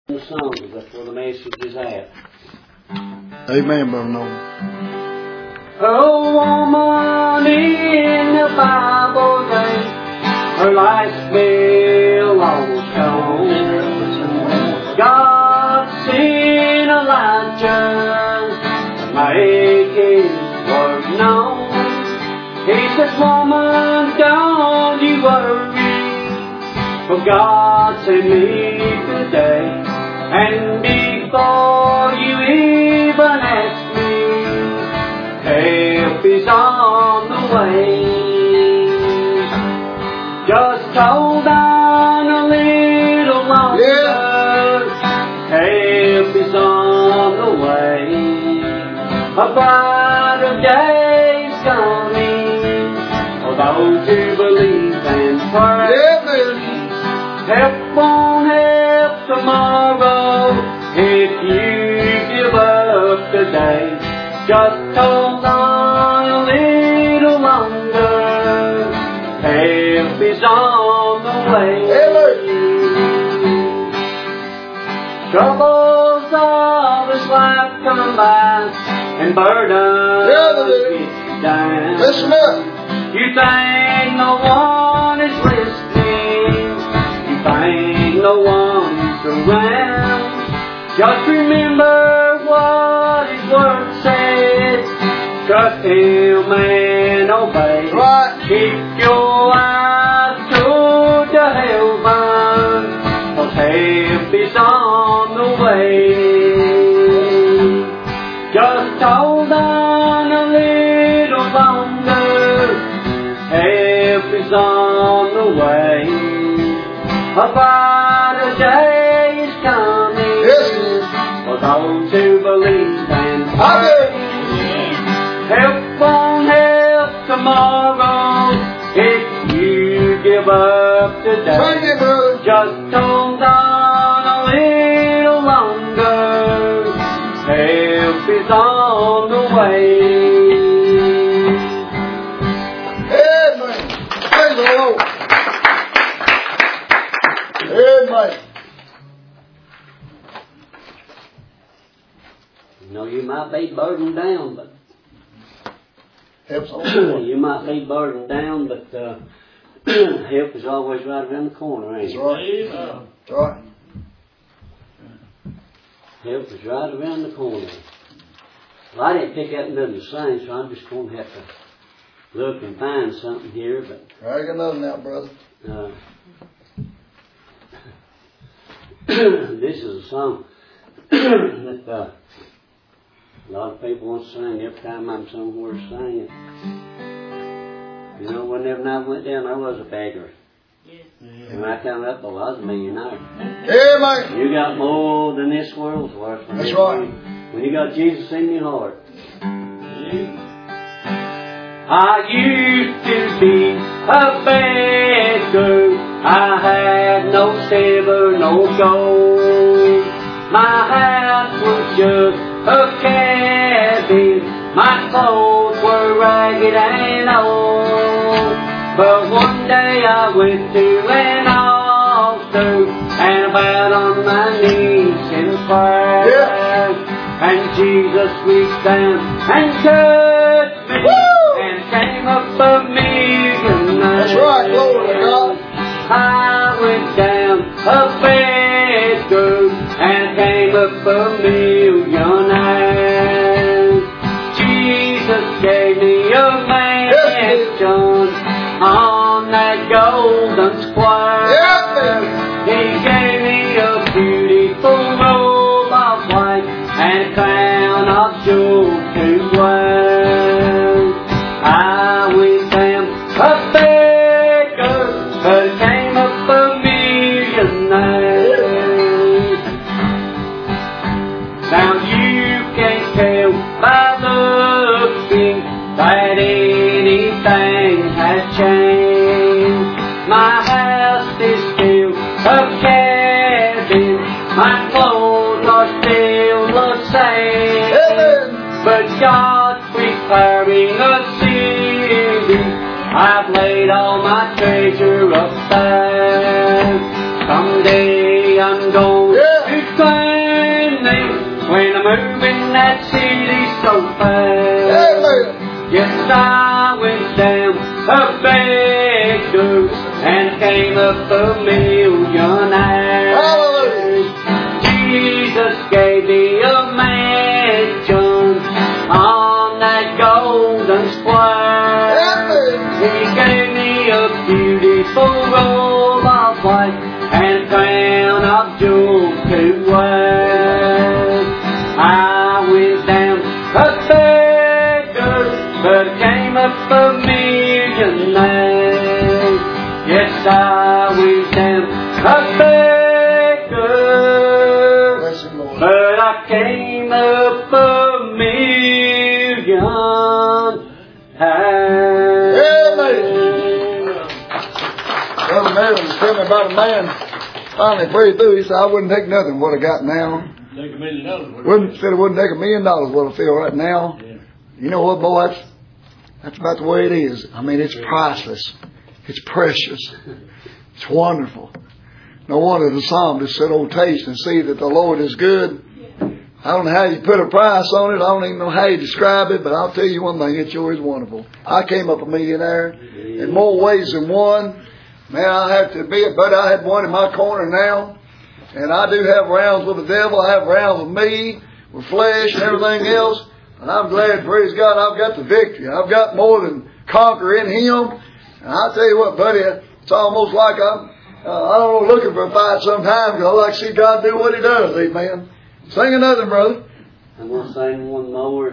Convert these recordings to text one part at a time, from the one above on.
The songs, that's where the message is at. Amen, Brother Nolan. A woman in the Bible days, her life's bill almost gone. God sent Elijah to make His word known. He says, woman, don't you worry, for God sent me today. And before you even ask me, help is on the way. Just hold on a little longer. Yeah. Help is on the way. A brighter day's coming for those who believe and pray. Yeah, man. Help won't help tomorrow if you give up today. Just hold on a little longer. Help is on the way. Troubles of this life come by and burdens get down. Listen up. You think no one is listening. You think no one's around. Just remember what His Word says. Trust Him and obey. Right. Keep your eyes toward the heaven, 'cause help is on the way. Just hold on a little longer. Help is on the way. A brighter day is coming. Yes. For those who believe and I pray. Help won't help tomorrow if you give up today. Thank you, brother. Just hold on a little longer. Help is on the way. Amen. Praise the Lord. Amen. You know, you might be burdened down, but Help's on the way. you might be burdened down, but help is always right around the corner, ain't That's it? right. That's right. Help is right around the corner. Well, I didn't pick up nothing to sing, so I'm just going to have to look and find something here, but Drag another now, brother. this is a song that a lot of people want to sing every time I'm somewhere singing. You know, whenever I went down, I was a beggar. And when I come up, I was a millionaire. Amen. You got more than this world's worth. That's right. When you got Jesus in your heart. I used to be a beggar. I had no silver, no gold. My house was just a cabin. My clothes were ragged and old. But one day I went to an altar and bowed on my knees in prayer. Yeah. And Jesus reached down and touched me. Woo! And came up a million. That's right, glory to God. I went down a beggar and came up a millionaire. Jesus gave me a mansion on that golden square. He gave me a beautiful robe of white and a crown of jewels to wear. I went down a beggar, but came up a millionaire. Now you can't tell by looking that anything has changed. My house is still a cabin. My clothes are still the same. But God's preparing a city. I've laid all my treasure up there. Someday I'm going to go beggar and came up a millionaire. Hallelujah. Jesus gave me a mansion on that golden square. He gave me a beautiful robe of white and crown of jewels to wear. I went down a beggar, but came up a millionaire. Yes, I went down a beggar, but I came up a millionaire. Brother Merrill was telling me about a man finally prayed through. He said, I wouldn't take nothing what I got now. Take $1 million. Said I wouldn't take $1 million what I feel right now. Yeah. You know what, boy? That's about the way it is. I mean, it's priceless. It's precious. It's wonderful. No wonder the psalmist said, oh, taste and see that the Lord is good. I don't know how you put a price on it. I don't even know how you describe it, but I'll tell you one thing. It sure is wonderful. I came up a millionaire in more ways than one. Man, I have to admit, but I had one in my corner now. And I do have rounds with the devil. I have rounds with me, with flesh and everything else. And I'm glad, praise God, I've got the victory. I've got more than conquer in Him. And I'll tell you what, buddy, it's almost like I'm, I don't know, looking for a fight sometimes, because I like to see God do what He does, amen. Sing another, brother. I'm going to sing one more.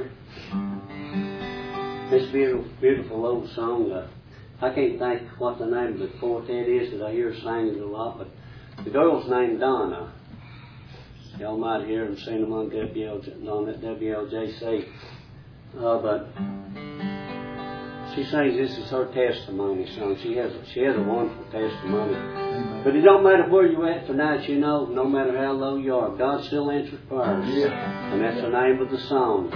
This beautiful old song. I can't think what the name of the quartet is, because I hear her singing a lot, but the girl's named Donna. Y'all might hear them sing them on that WLJC. But she sings this is her testimony song. She has a wonderful testimony. Amen. But it don't matter where you're at tonight, you know, no matter how low you are, God still answers prayers. Yeah. And that's the name of the song.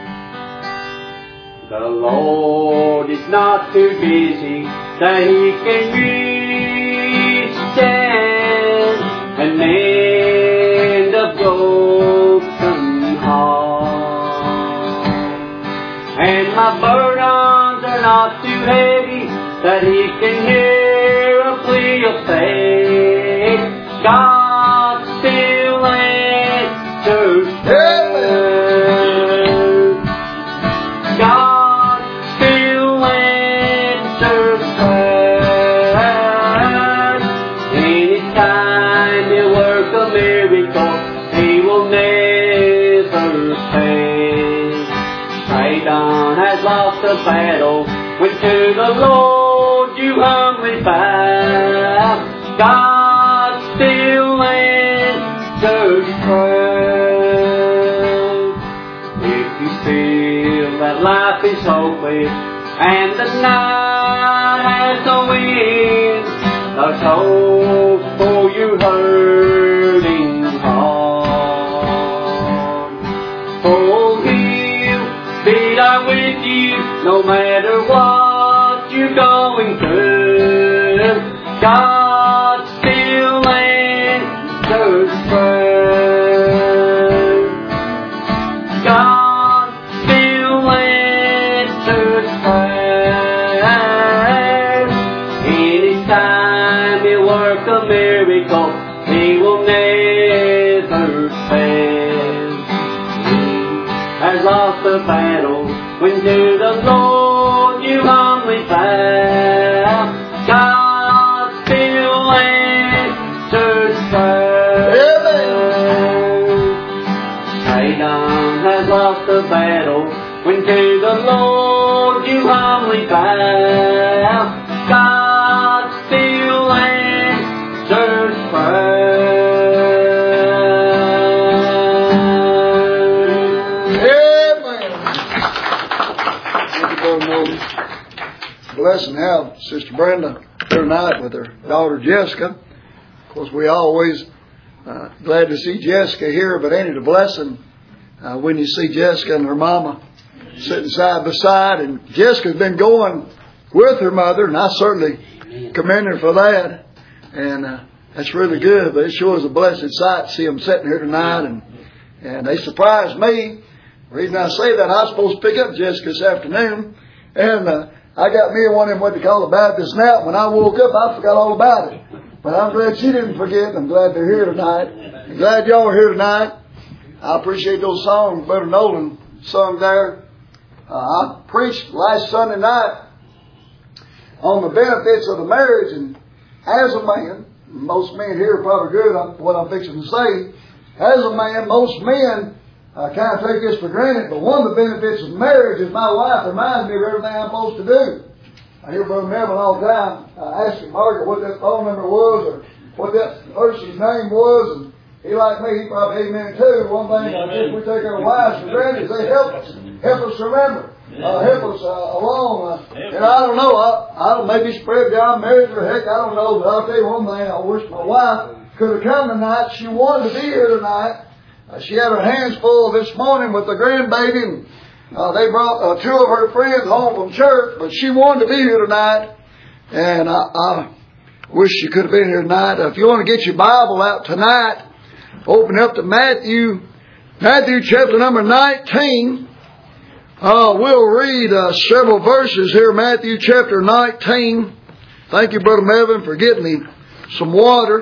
The Lord is not too busy that He can reach down and mend a broken heart. And my burdens are not too heavy that He can hear a plea of faith. God still answers prayers. God still answers prayers. Anytime He'll work a miracle, He will never fail. Satan has lost the battle when to the Lord you humbly bow. God still answers prayers. If you feel that life is hopeless and the night has no end, there's hope for your hurting heart. For He'll be there with you no matter what you're going through. God still answers prayers. God still answers prayers. Anytime He'll work a miracle, He will never fail. He has lost the battle when to the Lord you humbly bow. God still answers prayers. Satan has lost the battle when to the Lord you humbly bow. God still answers Amen. Blessing how Sister Brenda tonight with her daughter Jessica. Of course, we always glad to see Jessica here, but ain't it a blessing when you see Jessica and her mama sitting side by side? And Jessica's been going with her mother, and I certainly commend her for that. And that's really good, but it sure is a blessed sight to see them sitting here tonight, and they surprised me. The reason I say that, I was supposed to pick up Jessica this afternoon, and I got me one of them what they call a Baptist nap. When I woke up, I forgot all about it. But I'm glad she didn't forget. I'm glad they're here tonight. I'm glad y'all are here tonight. I appreciate those songs Brother Nolan sung there. I preached last Sunday night on the benefits of the marriage, and as a man, most men here are probably good on what I'm fixing to say. As a man, most men kind of take this for granted, but one of the benefits of marriage is my wife reminds me of everything I'm supposed to do. I hear Brother Melvin all the time asking Margaret what that phone number was or what that person's name was, and he, like me, he probably amen too. One thing I think we take our wives for granted is they help us remember, help us along. And I don't know, I don't maybe spread beyond marriage or heck, I don't know, but I'll tell you one thing, I wish my wife could have come tonight. She wanted to be here tonight. She had her hands full this morning with the grandbaby, and they brought two of her friends home from church, but she wanted to be here tonight, and I wish she could have been here tonight. If you want to get your Bible out tonight, open up to Matthew chapter number 19. We'll read several verses here, Matthew chapter 19. Thank you, Brother Melvin, for getting me some water.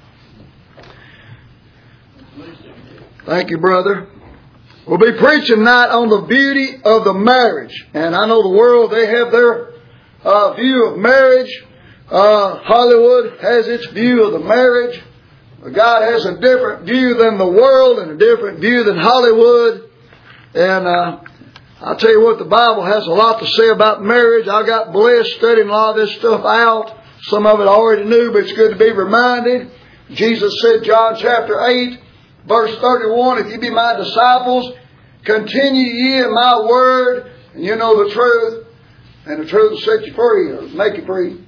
Thank you, brother. We'll be preaching tonight on the beauty of the marriage. And I know the world, they have their view of marriage. Hollywood has its view of the marriage. God has a different view than the world and a different view than Hollywood. And I'll tell you what, the Bible has a lot to say about marriage. I got blessed studying a lot of this stuff out. Some of it I already knew, but it's good to be reminded. Jesus said, John chapter 8, verse 31, if you be my disciples, continue ye in my word, and you know the truth, and the truth will set you free, or make you free.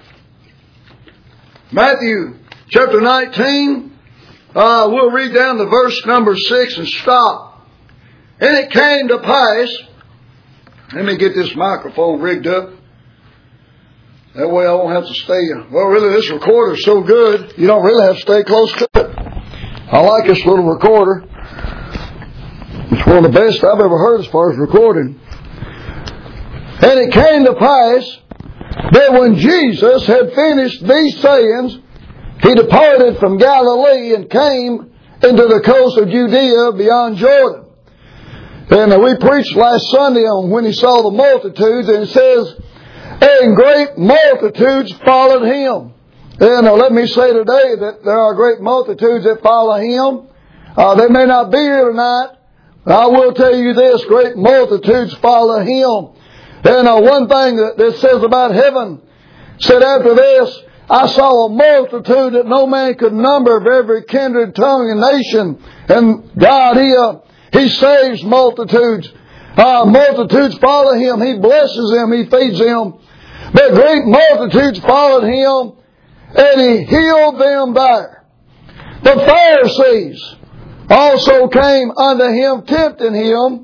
Matthew chapter 19, we'll read down to verse number 6 and stop. And it came to pass, let me get this microphone rigged up. That way I won't have to stay. Well, really, this recorder's so good, you don't really have to stay close to it. I like this little recorder. It's one of the best I've ever heard as far as recording. And it came to pass that when Jesus had finished these sayings, he departed from Galilee and came into the coast of Judea beyond Jordan. And we preached last Sunday on when he saw the multitudes, and it says, and great multitudes followed him. And let me say today that there are great multitudes that follow him. They may not be here tonight, but I will tell you this, great multitudes follow him. And one thing that says about heaven, said after this, I saw a multitude that no man could number of every kindred, tongue, and nation. And God, He saves multitudes. Multitudes follow him. He blesses them. He feeds them. But great multitudes followed him, and he healed them there. The Pharisees also came unto him, tempting him,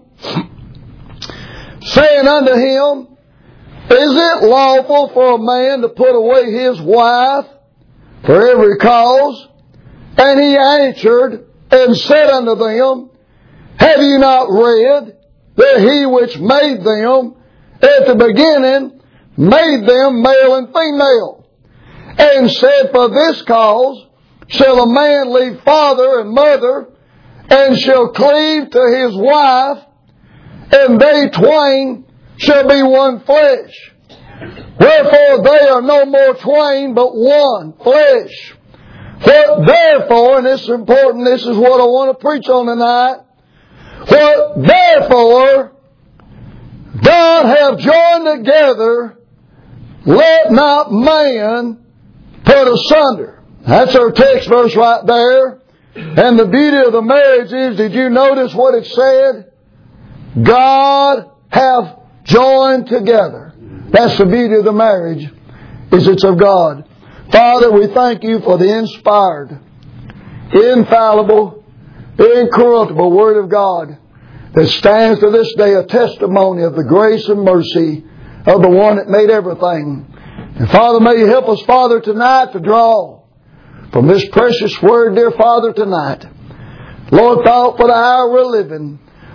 saying unto him, is it lawful for a man to put away his wife for every cause? And he answered and said unto them, have you not read that he which made them at the beginning made them male and female? And said, for this cause shall a man leave father and mother, and shall cleave to his wife, and they twain shall be one flesh. Wherefore they are no more twain, but one flesh. What therefore, and this is important, this is what I want to preach on tonight. What therefore God hath joined together, let not man put asunder. That's our text verse right there. And the beauty of the marriage is, did you notice what it said? God hath joined together. That's the beauty of the marriage, is it's of God. Father, we thank you for the inspired, infallible, incorruptible Word of God that stands to this day a testimony of the grace and mercy of the one that made everything. And Father, may you help us, Father, tonight to draw from this precious Word, dear Father, tonight. Lord, thought for the hour we're living.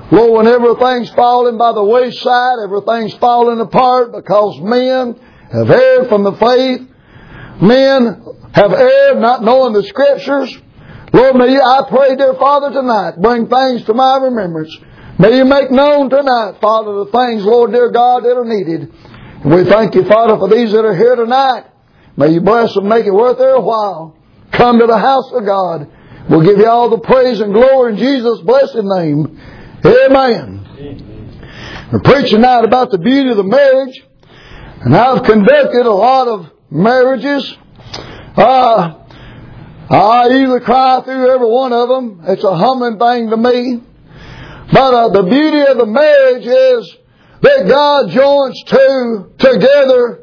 Lord, when everything's falling by the wayside, everything's falling apart because men have erred from the faith. Men have erred not knowing the Scriptures. Lord, I pray, dear Father, tonight, bring things to my remembrance. May you make known tonight, Father, the things, Lord, dear God, that are needed. And we thank you, Father, for these that are here tonight. May you bless them, make it worth their while. Come to the house of God. We'll give you all the praise and glory in Jesus' blessed name. Amen. We're preaching tonight about the beauty of the marriage. And I've conducted a lot of marriages. I usually cry through every one of them. It's a humbling thing to me. But the beauty of the marriage is that God joins two together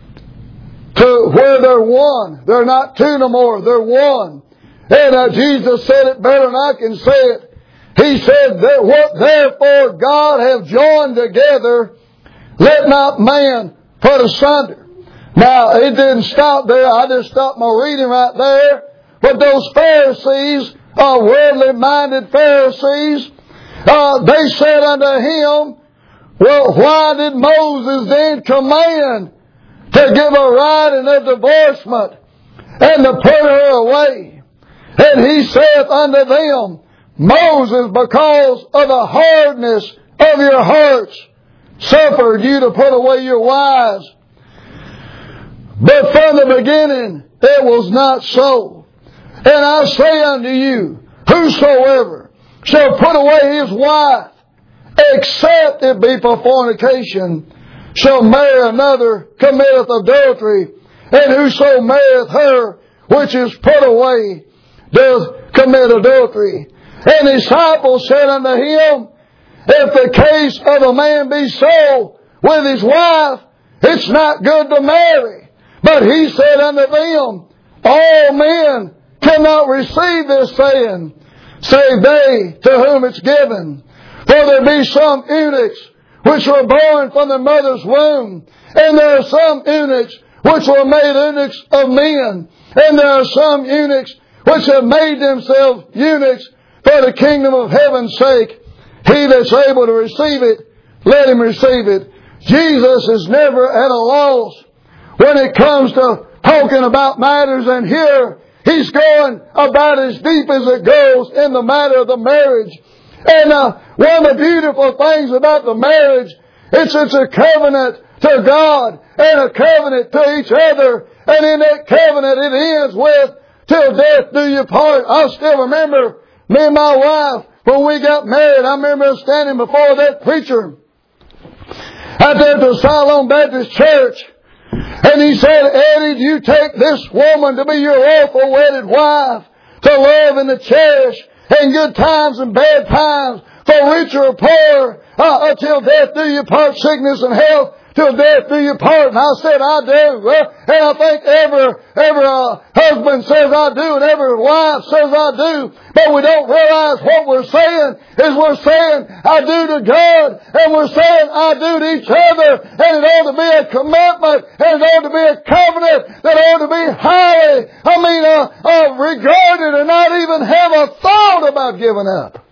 to where they're one. They're not two no more. They're one. And Jesus said it better than I can say it. He said that what therefore God have joined together, let not man put asunder. Now, it didn't stop there. I just stopped my reading right there. But those Pharisees, worldly minded Pharisees, they said unto him, well, why did Moses then command to give a writing of divorcement and to put her away? And he saith unto them, Moses, because of the hardness of your hearts, suffered you to put away your wives. But from the beginning it was not so. And I say unto you, whosoever shall put away his wife, except it be for fornication, shall marry another, committeth adultery. And whoso marrieth her which is put away, doth commit adultery. And his disciples said unto him, if the case of a man be so with his wife, it's not good to marry. But he said unto them, all men cannot receive this saying, save they to whom it's given. For there be some eunuchs which were born from the mother's womb, and there are some eunuchs which were made eunuchs of men, and there are some eunuchs which have made themselves eunuchs for the kingdom of heaven's sake. He that's able to receive it, let him receive it. Jesus is never at a loss when it comes to talking about matters, and here he's going about as deep as it goes in the matter of the marriage. And one of the beautiful things about the marriage, it's a covenant to God and a covenant to each other. And in that covenant it ends with, till death do you part. I still remember me and my wife, when we got married, I remember standing before that preacher out there at the Siloam Baptist Church. And he said, Eddie, you take this woman to be your lawful wedded wife, to love and to cherish in good times and bad times, for richer or poor, until death do you part, sickness and health, till death do you part. And I said, I do. Well, and I think every husband says I do, and every wife says I do. But we don't realize what we're saying is we're saying I do to God, and we're saying I do to each other. And it ought to be a commitment, and it ought to be a covenant that ought to be highly, regarded, and not even have a thought about giving up.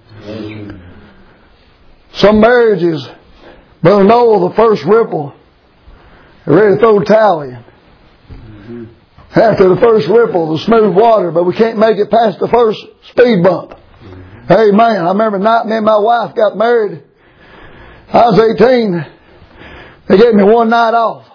Some marriages, Brother Noel, the first ripple, they're ready to throw the towel in. After the first ripple, the smooth water, but we can't make it past the first speed bump. Amen. I remember the night me and my wife got married. I was 18. They gave me one night off.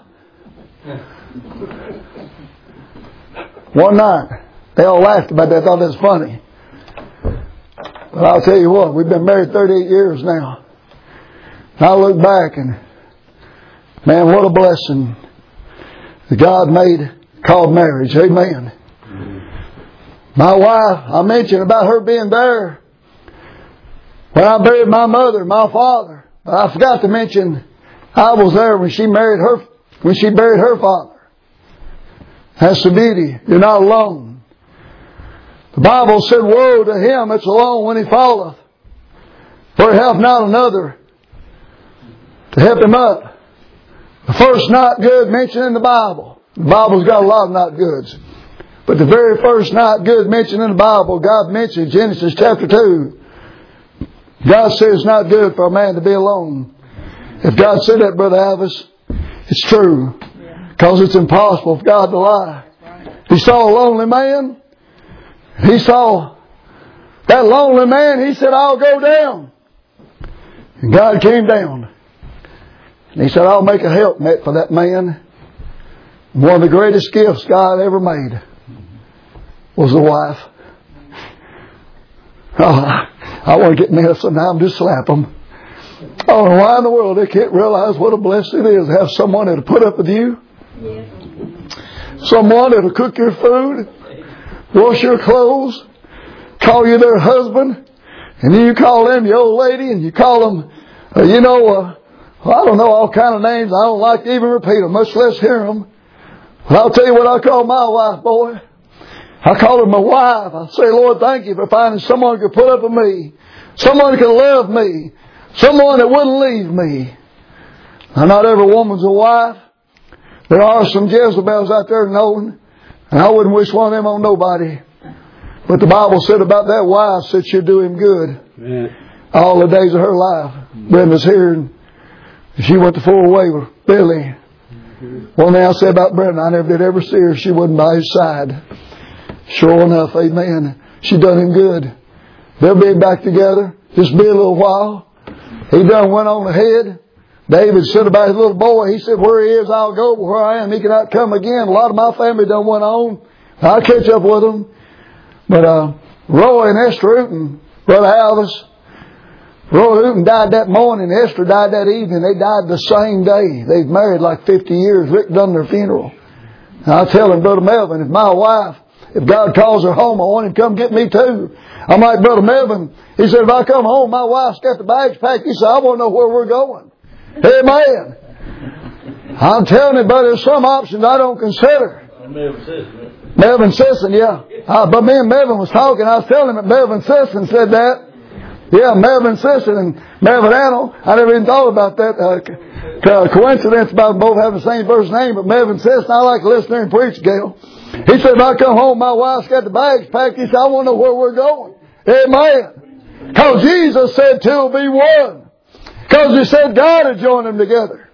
One night. They all laughed about that. They thought it was funny. But I'll tell you what, we've been married 38 years now. And I look back and, man, what a blessing that God made called marriage. Amen. My wife, I mentioned about her being there when I buried my mother and my father. But I forgot to mention I was there when she buried her father. That's the beauty. You're not alone. The Bible said, woe to him that's alone when he falleth, for he hath not another to help him up. The first not good mentioned in the Bible. The Bible's got a lot of not goods. But the very first not good mentioned in the Bible, God mentioned Genesis chapter 2. God says it's not good for a man to be alone. If God said that, Brother Alvis, it's true. Because it's impossible for God to lie. He saw a lonely man. He saw that lonely man. He said, I'll go down. And God came down. And He said, I'll make a helpmate for that man. And one of the greatest gifts God ever made was a wife. Oh, I want to get mad sometime, just slap them. I don't know why in the world they can't realize what a blessing it is to have someone that'll put up with you. Someone that'll cook your food, wash your clothes, call you their husband, and then you call them your old lady, and you call them, I don't know, all kind of names. I don't like to even repeat them, much less hear them. But I'll tell you what I call my wife, boy. I call her my wife. I say, Lord, thank you for finding someone who could put up with me. Someone who could love me. Someone that wouldn't leave me. Now, not every woman's a wife. There are some Jezebels out there known. And I wouldn't wish one of them on nobody. But the Bible said about that wife, said she'd do him good. Yeah. All the days of her life. Brenda's here, and she went to Fort Waiver. Billy. One thing I say about Brenda, I never did ever see her. She wasn't by his side. Sure enough, amen. She done him good. They'll be back together. Just be a little while. He done went on ahead. David said about his little boy, he said, where he is, I'll go. Where I am, he cannot come again. A lot of my family done went on. I'll catch up with them. But Roy and Esther Hooten, Brother Alvis, Roy Hooten died that morning. Esther died that evening. They died the same day. They've married like 50 years. Rick done their funeral. And I tell him, Brother Melvin, if my wife, if God calls her home, I want him to come get me too. I'm like, Brother Melvin, he said, if I come home, my wife's got the bags packed. He said, I want to know where we're going. Amen. I'm telling you, but there's some options I don't consider. Melvin Sisson, yeah. But me and Melvin was talking. I was telling him that Melvin Sisson said that. Yeah, Melvin Sisson and Melvin Annell. I never even thought about that coincidence about both having the same first name. But Melvin Sisson, I like to listen to him preach, Gail. He said, if I come home, my wife's got the bags packed. He said, I want to know where we're going. Amen. Because Jesus said two will be one. Because He said God had joined them together.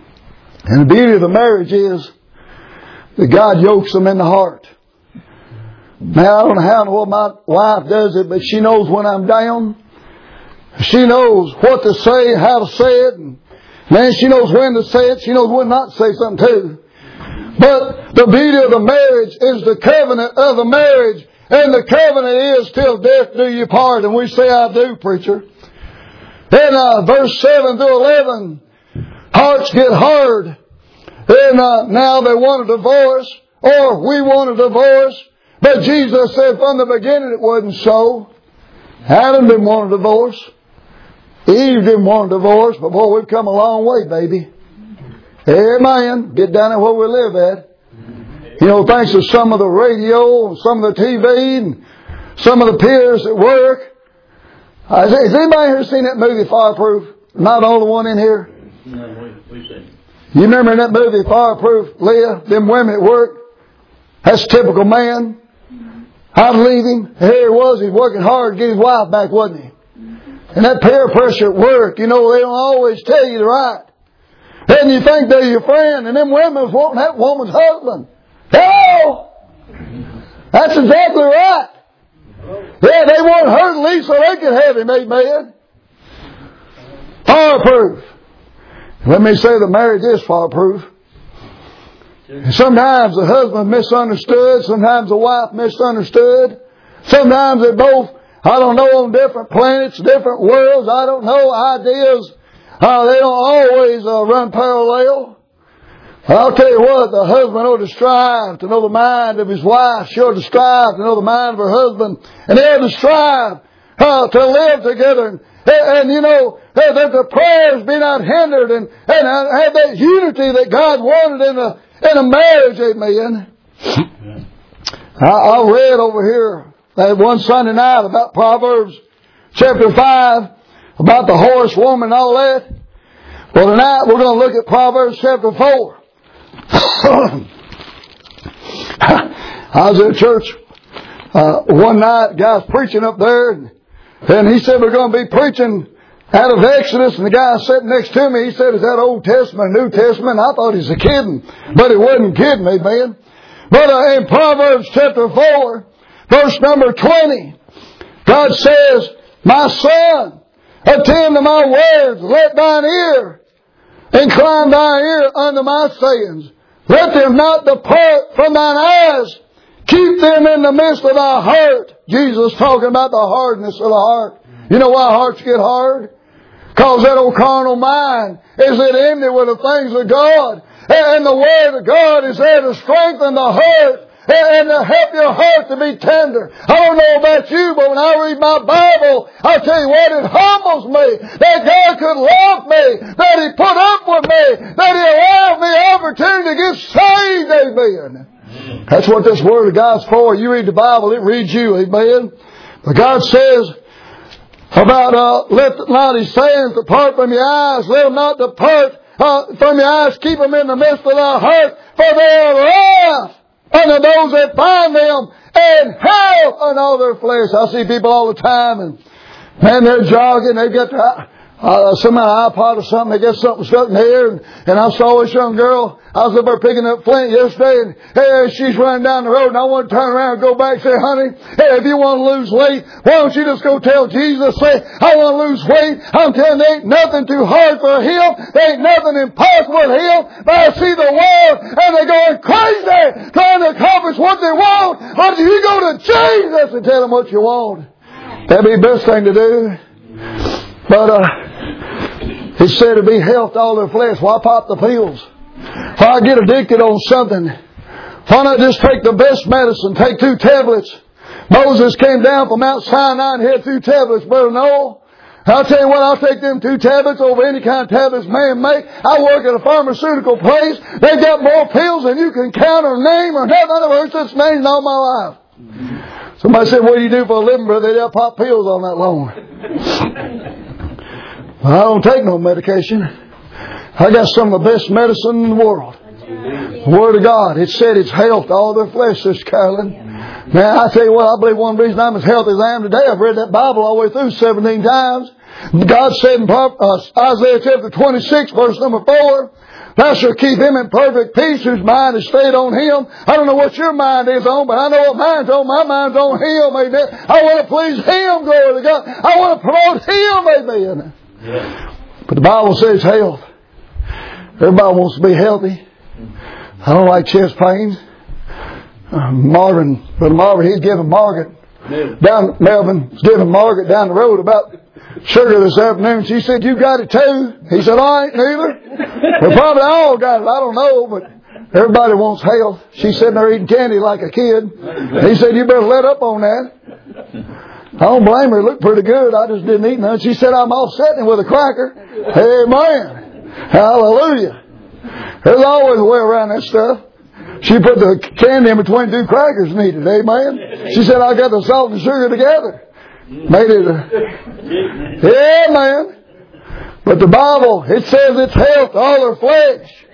And the beauty of the marriage is that God yokes them in the heart. Now, I don't know how and what my wife does it, but she knows when I'm down. She knows what to say, how to say it. And then she knows when to say it. She knows when not to say something too. But the beauty of the marriage is the covenant of the marriage. And the covenant is till death do you part. And we say, I do, preacher. Then verse 7 through 11, hearts get hard. And now they want a divorce. Or we want a divorce. But Jesus said from the beginning it wasn't so. Adam didn't want a divorce. Eve didn't want a divorce. But boy, we've come a long way, baby. Amen. Get down there where we live at. You know, thanks to some of the radio and some of the TV and some of the peers at work. Has anybody here seen that movie Fireproof? Not the only one in here. No, we've seen it. You remember in that movie Fireproof, Leah? Them women at work. That's a typical man. I'd leave him. Here he was. He's working hard to get his wife back, wasn't he? And that peer pressure at work, you know, they don't always tell you the right. And you think they're your friend, and them women was wanting that woman's husband. Hell! That's exactly right. Yeah, they want her to leave so they could have him, amen. Fireproof. Let me say the marriage is fireproof. Sometimes the husband misunderstood. Sometimes the wife misunderstood. Sometimes they both, I don't know, on different planets, different worlds. I don't know, ideas. They don't always run parallel. I'll tell you what, the husband ought to strive to know the mind of his wife. She ought to strive to know the mind of her husband. And they ought to strive to live together. And you know, that the prayers be not hindered. And have that unity that God wanted in a marriage, amen. I read over here that one Sunday night about Proverbs chapter 5, about the horse woman and all that. Well, tonight we're going to look at Proverbs chapter 4. I was at church one night, guys preaching up there, and And he said, we're going to be preaching out of Exodus. And the guy sitting next to me, he said, is that Old Testament or New Testament? I thought he was kidding. But he wasn't kidding, amen. But in Proverbs chapter 4, verse number 20, God says, my son, attend to my words. Let thine ear incline thy ear unto my sayings. Let them not depart from thine eyes. Keep them in the midst of thy heart. Jesus talking about the hardness of the heart. You know why hearts get hard? Because that old carnal mind is at enmity with the things of God. And the Word of God is there to strengthen the heart and to help your heart to be tender. I don't know about you, but when I read my Bible, I tell you what, it humbles me that God could love me, that He put up with me, that He allowed me the opportunity to get saved. Amen. That's what this Word of God's for. You read the Bible, it reads you. Amen. But God says about let not His sayings depart from your eyes. Let them not depart from your eyes. Keep them in the midst of thy heart. For they are life unto those that find them, and health unto all their flesh. I see people all the time, and man, they're jogging. They've got some iPod or something. They get something stuck in here. And I saw this young girl. I was up there picking up Flint yesterday, and hey, she's running down the road, and I want to turn around and go back and say, honey, hey, if you want to lose weight, why don't you just go tell Jesus, say, I want to lose weight. I'm telling you, there ain't nothing too hard for Him. There ain't nothing impossible with Him. But I see the world, and they're going crazy, trying to accomplish what they want. But if you go to Jesus and tell Him what you want, that'd be the best thing to do. But He said to be health to all their flesh. Why pop the pills? If I get addicted on something, why not just take the best medicine? Take 2 tablets. Moses came down from Mount Sinai and had 2 tablets, Brother Noel. I'll tell you what, I'll take them 2 tablets over any kind of tablets man make. I work at a pharmaceutical place. They've got more pills than you can count or name or nothing. I've never heard such names in all my life. Somebody said, what do you do for a living, brother? They'll pop pills all night long. I don't take no medication. I got some of the best medicine in the world. The Word of God. It said it's health to all their flesh, Sister Carolyn. Man, I tell you what, I believe one reason I'm as healthy as I am today, I've read that Bible all the way through 17 times. God said in Isaiah chapter 26, verse number 4, thou shalt keep him in perfect peace whose mind is stayed on Him. I don't know what your mind is on, but I know what mine's on. My mind's on Him, amen. I want to please Him, glory to God. I want to promote Him, amen. Yeah. But the Bible says health. Everybody wants to be healthy. I don't like chest pains. Brother Marvin, he's giving Margaret Melvin's giving Margaret down the road about sugar this afternoon. She said, you got it too? He said, I ain't neither. We probably all got it. I don't know, but everybody wants health. She's sitting there eating candy like a kid. He said, you better let up on that. I don't blame her. It looked pretty good. I just didn't eat none. She said, I'm offsetting it with a cracker. Amen. Hallelujah. There's always a way around that stuff. She put the candy in between 2 crackers and ate it. Amen. She said, I got the salt and sugar together. Made it. Yeah, man. But the Bible, it says it's health to all their flesh.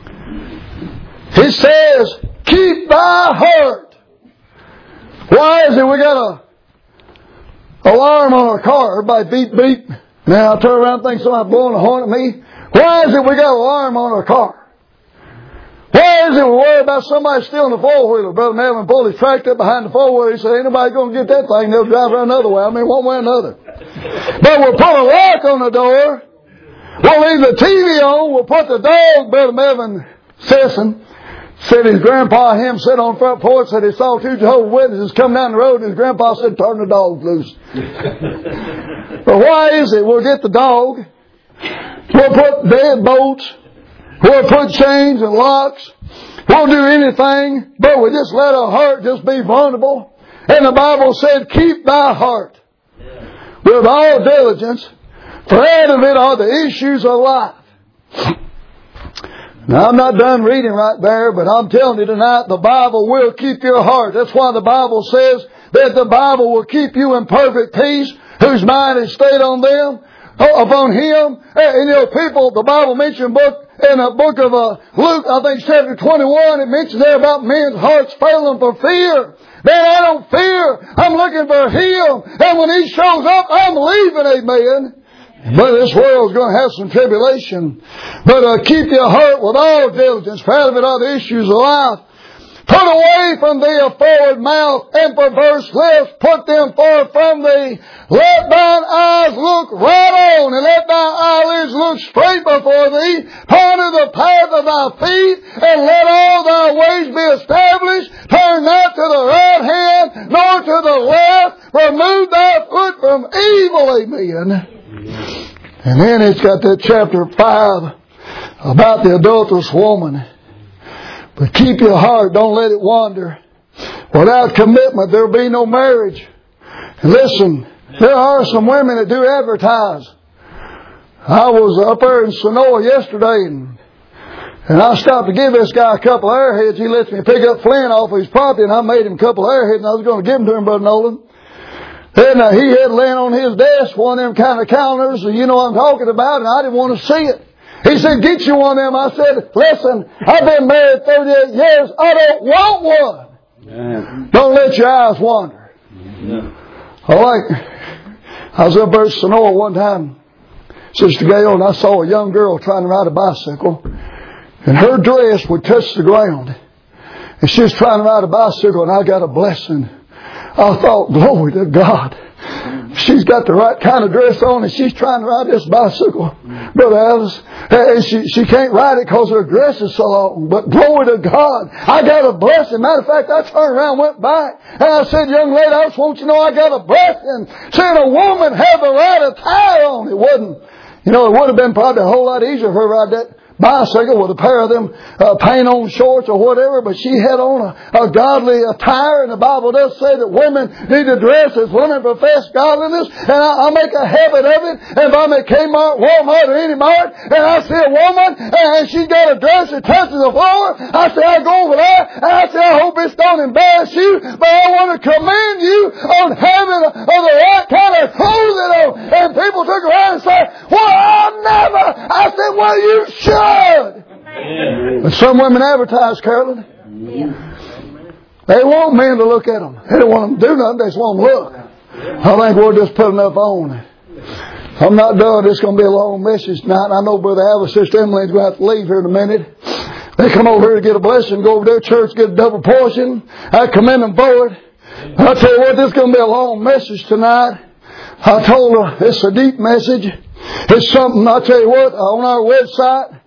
It says, keep thy heart. Why is it we got a alarm on our car? Everybody beep, beep. Now I turn around and think somebody's blowing a horn at me. Why is it we got an alarm on our car? Why is it we worry about somebody stealing the four-wheeler? Brother Melvin pulled his tractor up behind the four-wheeler. He said, ain't nobody going to get that thing. They'll drive around another way. I mean, one way or another. But we'll put a lock on the door. We'll leave the TV on. We'll put the dog, Brother Melvin Sisson, said his grandpa and him sit on the front porch, said he saw 2 Jehovah's Witnesses come down the road, and his grandpa said, turn the dog loose. But why is it? We'll get the dog. We'll put deadbolts. We'll put chains and locks. We'll do anything, but we just let our heart just be vulnerable. And the Bible said, keep thy heart with all diligence, for out of it are the issues of life. Now, I'm not done reading right there, but I'm telling you tonight, the Bible will keep your heart. That's why the Bible says that the Bible will keep you in perfect peace, whose mind is stayed on them, upon Him. And you know, people, the Bible mentioned in the book of Luke, I think chapter 21, it mentions there about men's hearts failing for fear. then I don't fear. I'm looking for Him. And when He shows up, I'm leaving. Amen. But this world's going to have some tribulation. But keep your heart with all diligence, for out of it are the issues of life. Put away from thee a forward mouth and perverse lips. Put them far from thee. Let thine eyes look right on, and let thine eyelids look straight before thee. Ponder the path of thy feet, and let all thy ways be established. Turn not to the right hand, nor to the left. Remove thy foot from evil. Amen. And then it's got that chapter 5 about the adulterous woman. But keep your heart, don't let it wander. Without commitment, there'll be no marriage. And listen, there are some women that do advertise. I was up there in Sonora yesterday, and I stopped to give this guy a couple of airheads. He lets me pick up Flint off his property, and I made him a couple of airheads, and I was going to give them to him, Brother Nolan. And he had laying on his desk one of them kind of counters, you know what I'm talking about, and I didn't want to see it. He said, get you one of them. I said, listen, I've been married 38 years. I don't want one. Yeah. Don't let your eyes wander. Yeah. I was up there at Sonora one time, Sister Gail, and I saw a young girl trying to ride a bicycle, and her dress would touch the ground. And she was trying to ride a bicycle, and I got a blessing. I thought, glory to God. She's got the right kind of dress on, and she's trying to ride this bicycle, Brother Alice. And she can't ride it because her dress is so long. But glory to God, I got a blessing. Matter of fact, I turned around, went back, and I said, young lady, I just want you to know I got a blessing. Seeing a woman have the right attire on. It wasn't, it would have been probably a whole lot easier for her to ride that bicycle with a pair of them paint-on shorts or whatever, but she had on a godly attire, and the Bible does say that women need to dress as women profess godliness, and I make a habit of it. And if I'm at Kmart, Walmart, or any mart, and I see a woman, and she's got a dress that touches the floor, I say, I go over there, and I say, I hope this don't embarrass you, but I want to commend you on having the right kind of clothing on. And people took around and said, well, I'll never. I said, well, you should. But some women advertise, Carolyn. They want men to look at them. They don't want them to do nothing. They just want them to look. I think we'll just put enough on. I'm not done. It's going to be a long message tonight. I know Brother Alice, Sister Emily's going to have to leave here in a minute. They come over here to get a blessing, go over to their church, get a double portion. I commend them for it. I tell you what, this is going to be a long message tonight. I told her it's a deep message. It's something, I tell you what, on our website,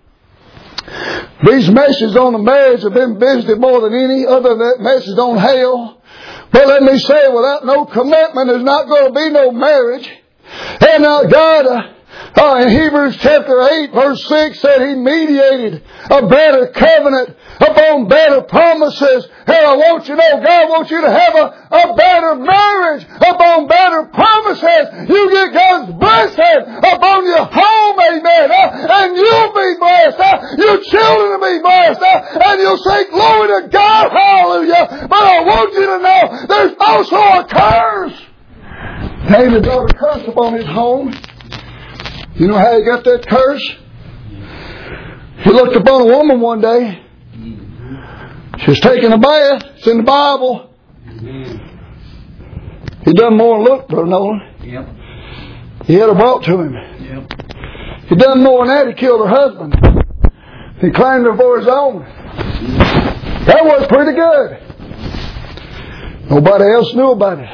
these messages on the marriage have been visited more than any other than that message on hell. But let me say, without no commitment, there's not going to be no marriage. And God, in Hebrews chapter 8, verse 6, said He mediated a better covenant upon better promises. And I want you to know, God wants you to have a better marriage upon better promises. You get God's blessing upon your home, amen. And you'll be blessed. Your children will be blessed. And you'll say, glory to God, hallelujah. But I want you to know, there's also a curse. David brought a curse upon his home. You know how he got that curse? He looked upon a woman one day. She was taking a bath. It's in the Bible. He done more than look, Brother Nolan. Yep. He had her brought to him. Yep. He done more than that. He killed her husband. He claimed her for his own. That was pretty good. Nobody else knew about it.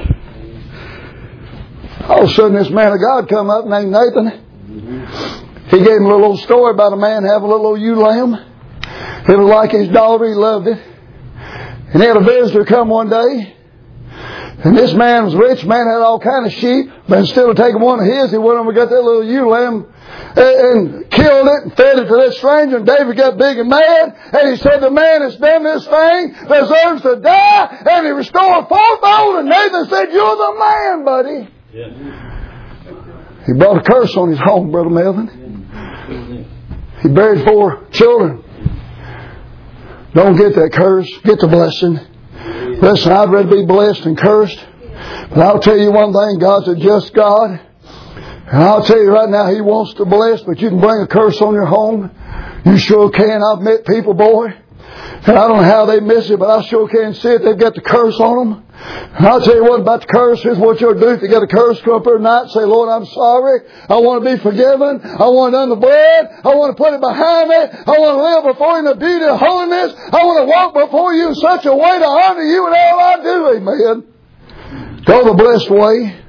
All of a sudden, this man of God come up named Nathan. He gave him a little old story about a man having a little old ewe lamb. It was like his daughter. He loved it. And he had a visitor come one day. And this man was a rich man, had all kind of sheep. But instead of taking one of his, he went over and got that little ewe lamb and killed it and fed it to that stranger. And David got big and mad. And he said, the man that's done this thing deserves to die. And he restored fourfold. And Nathan said, you're the man, buddy. Yeah. He brought a curse on his home, Brother Melvin. He buried 4 children. Don't get that curse. Get the blessing. Listen, I'd rather be blessed than cursed. But I'll tell you one thing. God's a just God. And I'll tell you right now, He wants to bless, but you can bring a curse on your home. You sure can. I've met people, boy. And I don't know how they miss it, but I sure can see it. They've got the curse on them. And I'll tell you what about the curse. Here's what you'll do. If you get a curse, come up here tonight and say, Lord, I'm sorry. I want to be forgiven. I want to under the blood. I want to put it behind me. I want to live before you in the beauty of holiness. I want to walk before you in such a way to honor you in all I do. Amen. Go the blessed way.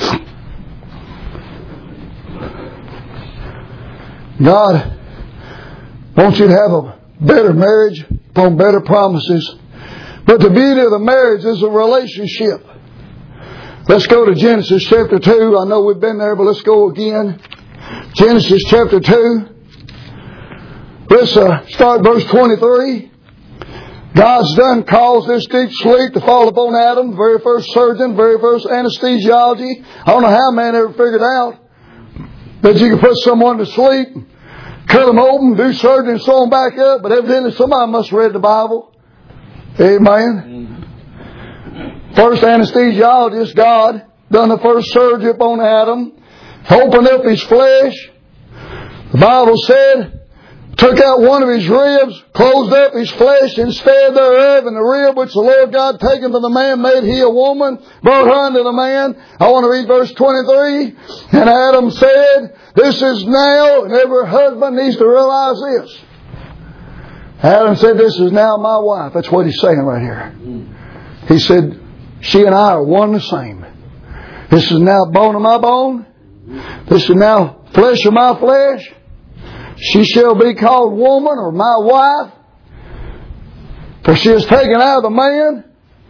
God wants you to have a better marriage upon better promises. But the beauty of the marriage is a relationship. Let's go to Genesis chapter 2. I know we've been there, but let's go again. Genesis chapter 2. Let's start verse 23. God's done caused this deep sleep to fall upon Adam. Very first surgeon, very first anesthesiology. I don't know how man ever figured out that you can put someone to sleep, cut them open, do surgery and sew them back up. But evidently somebody must have read the Bible. Amen. First anesthesiologist, God, done the first surgery upon Adam, opened up his flesh. The Bible said, took out one of his ribs, closed up his flesh instead thereof, and the rib which the Lord God taken from the man made he a woman, brought her unto the man. I want to read verse 23. And Adam said, this is now, and every husband needs to realize this. Adam said, this is now my wife. That's what he's saying right here. He said, she and I are one and the same. This is now bone of my bone. This is now flesh of my flesh. She shall be called woman, or my wife, for she is taken out of the man.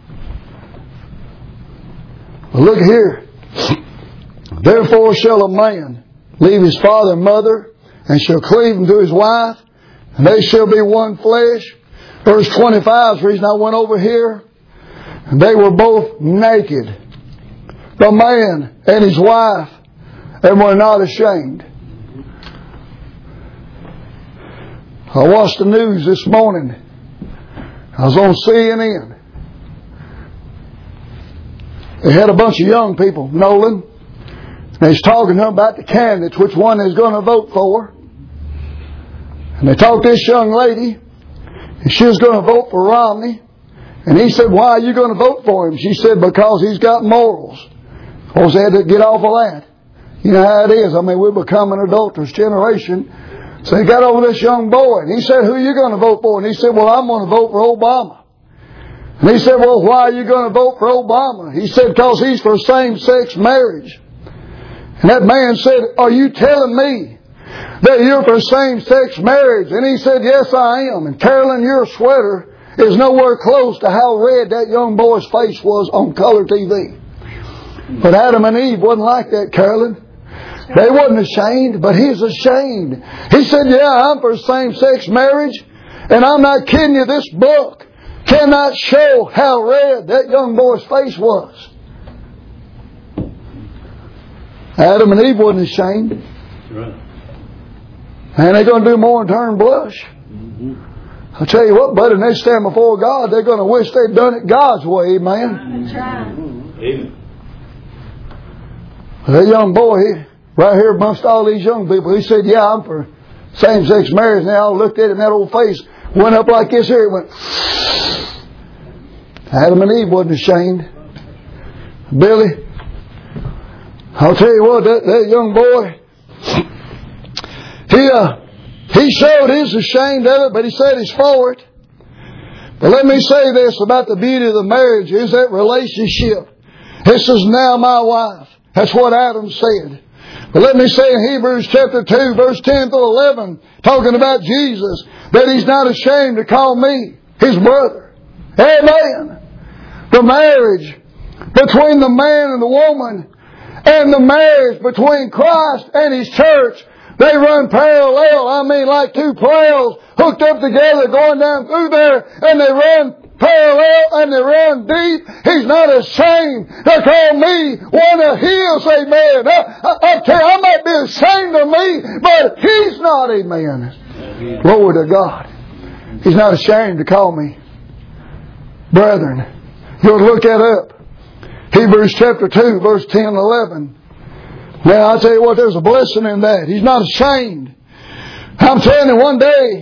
But look here. Therefore shall a man leave his father and mother, and shall cleave unto his wife, and they shall be one flesh. Verse 25 is the reason I went over here. And they were both naked, the man and his wife, and were not ashamed. I watched the news this morning. I was on CNN. They had a bunch of young people, Nolan. They was talking to them about the candidates, which one they was going to vote for. And they talked to this young lady, and she was going to vote for Romney. And he said, why are you going to vote for him? She said, because he's got morals. Of course, they had to get off of that. You know how it is. I mean, we're becoming an adulterous generation. So he got over this young boy. And he said, who are you going to vote for? And he said, well, I'm going to vote for Obama. And he said, well, why are you going to vote for Obama? He said, because he's for same-sex marriage. And that man said, are you telling me that you're for same-sex marriage? And he said, yes, I am. And Carolyn, your sweater is nowhere close to how red that young boy's face was on color TV. But Adam and Eve wasn't like that, Carolyn. They wasn't ashamed, but he's ashamed. He said, yeah, I'm for same-sex marriage. And I'm not kidding you, this book cannot show how red that young boy's face was. Adam and Eve wasn't ashamed. Right. And they're going to do more than turn blush. I'll tell you what, buddy, when they stand before God, they're going to wish they'd done it God's way, amen. That's right. Amen. That young boy, right here amongst all these young people, he said, yeah, I'm for same-sex marriage. And they all looked at him, and that old face went up like this here. It went. Adam and Eve wasn't ashamed. Billy, I'll tell you what, that young boy, he showed he's ashamed of it, but he said he's for it. But let me say this about the beauty of the marriage is that relationship. This is now my wife. That's what Adam said. But let me say in Hebrews chapter 2, verse 10 through 11, talking about Jesus, that he's not ashamed to call me his brother. Amen. The marriage between the man and the woman, and the marriage between Christ and his church, they run parallel. I mean, like two parallels hooked up together going down through there, and they run parallel and they run deep. He's not ashamed to call me one of his, amen. I tell you, I might be ashamed of me, but he's not, amen. Glory to God. He's not ashamed to call me brethren. You'll look that up. Hebrews chapter 2, verse 10 and 11. Now, I'll tell you what, there's a blessing in that. He's not ashamed. I'm telling you, one day,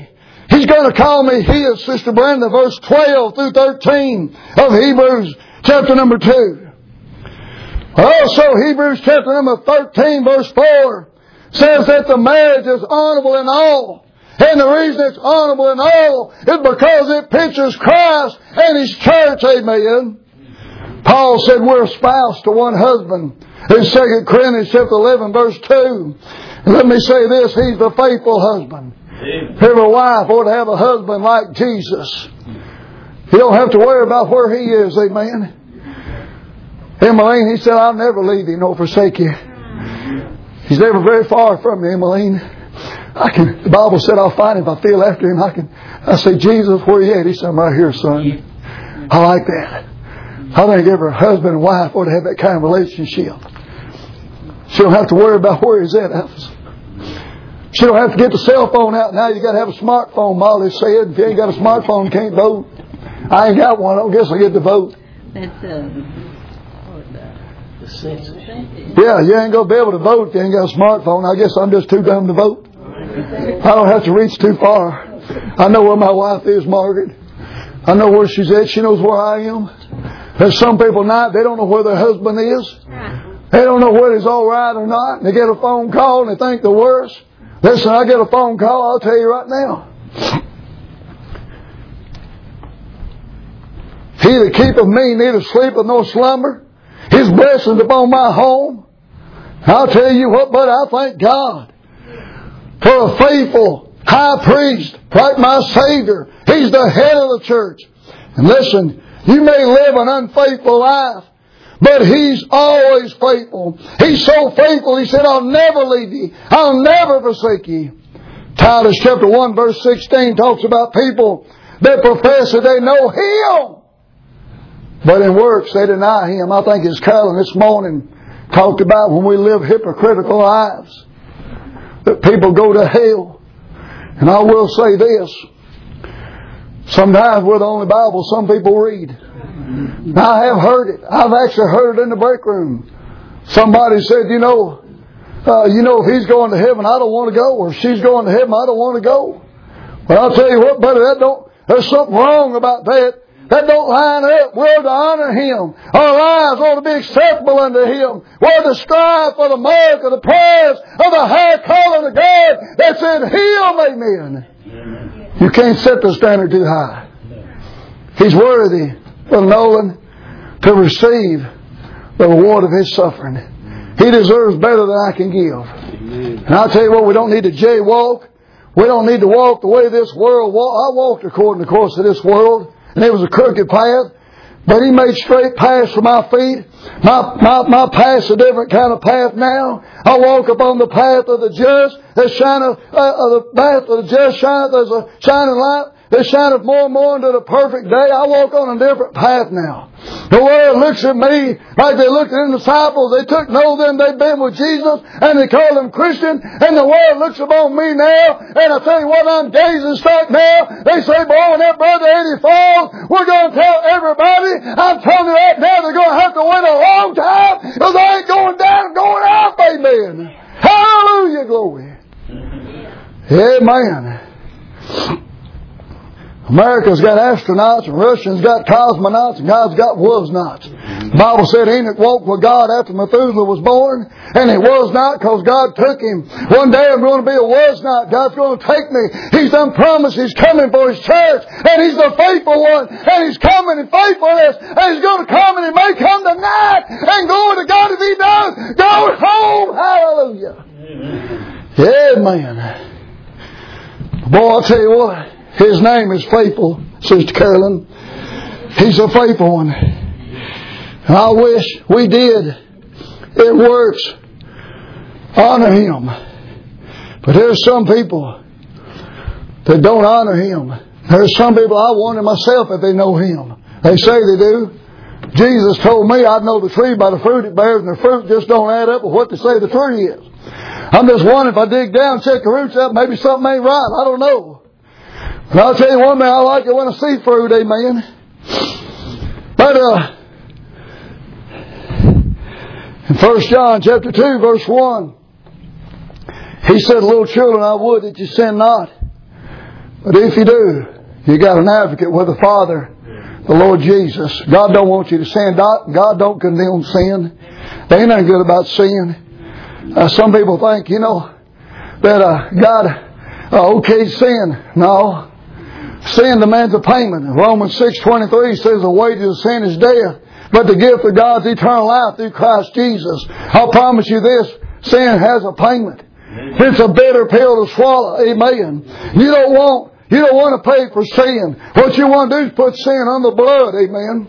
He's going to call me his, Sister Brenda, verse 12 through 13 of Hebrews chapter number 2. Also, Hebrews chapter number 13, verse 4 says that the marriage is honorable in all. And the reason it's honorable in all is because it pictures Christ and His church. Amen. Paul said we're espoused to one husband in 2 Corinthians chapter 11, verse 2. And let me say this, He's the faithful husband. Amen. Every wife ought to have a husband like Jesus. You don't have to worry about where he is. Amen. Emmeline, he said, I'll never leave you nor forsake you. He's never very far from me, Emmeline. The Bible said I'll find him if I feel after him. I say, Jesus, where are you at? He said, I'm right here, son. I like that. I think every husband and wife ought to have that kind of relationship. She don't have to worry about where he's at. She don't have to get the cell phone out. Now you got to have a smartphone, Molly said. If you ain't got a smartphone, you can't vote. I ain't got one. I guess I get to vote. That's the census. Yeah, you ain't going to be able to vote if you ain't got a smartphone. I guess I'm just too dumb to vote. I don't have to reach too far. I know where my wife is, Margaret. I know where she's at. She knows where I am. There's some people now, they don't know where their husband is. They don't know whether he's all right or not. And they get a phone call and they think the worst. Listen, I get a phone call, I'll tell you right now. He that keepeth me neither sleepeth nor slumber. His blessings upon my home. I'll tell you what, but I thank God for a faithful high priest like my Savior. He's the head of the church. And listen, you may live an unfaithful life, but He's always faithful. He's so faithful, He said, I'll never leave you. I'll never forsake you. Titus chapter 1 verse 16 talks about people that profess that they know Him, but in works they deny Him. I think it's Carolyn this morning talked about when we live hypocritical lives, that people go to hell. And I will say this, sometimes we're the only Bible some people read. Now, I have heard it. I've actually heard it in the break room. Somebody said, you know, if he's going to heaven, I don't want to go. Or if she's going to heaven, I don't want to go. But I'll tell you what, buddy, there's something wrong about that. That don't line up. We're to honor Him. Our lives ought to be acceptable unto Him. We're to strive for the mark of the prize of the high calling of God that's in Him. Amen. You can't set the standard too high. He's worthy, Brother Nolan, to receive the reward of His suffering. He deserves better than I can give. And I'll tell you what, we don't need to jaywalk. We don't need to walk the way this world walks. I walked according to the course of this world, and it was a crooked path. But He made straight paths for my feet. My path's a different kind of path now. I walk upon the path of the just. The path of the just shineth as a shining light that shineth more and more into the perfect day. I walk on a different path now. The world looks at me like they looked at the disciples. They took note of them. They'd been with Jesus and they called them Christian. And the world looks upon me now. And I tell you what, I'm gazing straight now. They say, boy, when that brother Eddie falls, we're going to tell everybody. I'm telling you right now, they're going to have to wait a long time because they ain't going down, going up. Amen. Hallelujah, glory. Amen. America's got astronauts and Russians got cosmonauts and God's got wasnauts. The Bible said Enoch walked with God after Methuselah was born, and he was not because God took him. One day I'm going to be a wasnaut. God's going to take me. He's done promised He's coming for His church, and He's the faithful one, and He's coming in faithfulness, and He's going to come, and He may come tonight, and glory to God if He does. Go home. Hallelujah. Amen. Boy, I'll tell you what. His name is faithful, Sister Carolyn. He's a faithful one. And I wish we did, in works, honor Him. But there's some people that don't honor Him. There's some people I wonder myself if they know Him. They say they do. Jesus told me I'd know the tree by the fruit it bears, and the fruit just don't add up with what they say the tree is. I'm just wondering if I dig down and check the roots out, maybe something ain't right. I don't know. And I'll tell you one thing, I like it when I see fruit, amen. But in 1 John chapter 2, verse 1, He said, little children, I would that you sin not. But if you do, you got an advocate with the Father, the Lord Jesus. God don't want you to sin. God don't condemn sin. There ain't nothing good about sin. Some people think, that God okay sin. No. Sin demands a payment. Romans 6:23 says the wages of sin is death, but the gift of God's eternal life through Christ Jesus. I'll promise you this, sin has a payment. It's a bitter pill to swallow. Amen. You don't want to pay for sin. What you want to do is put sin on the blood. Amen.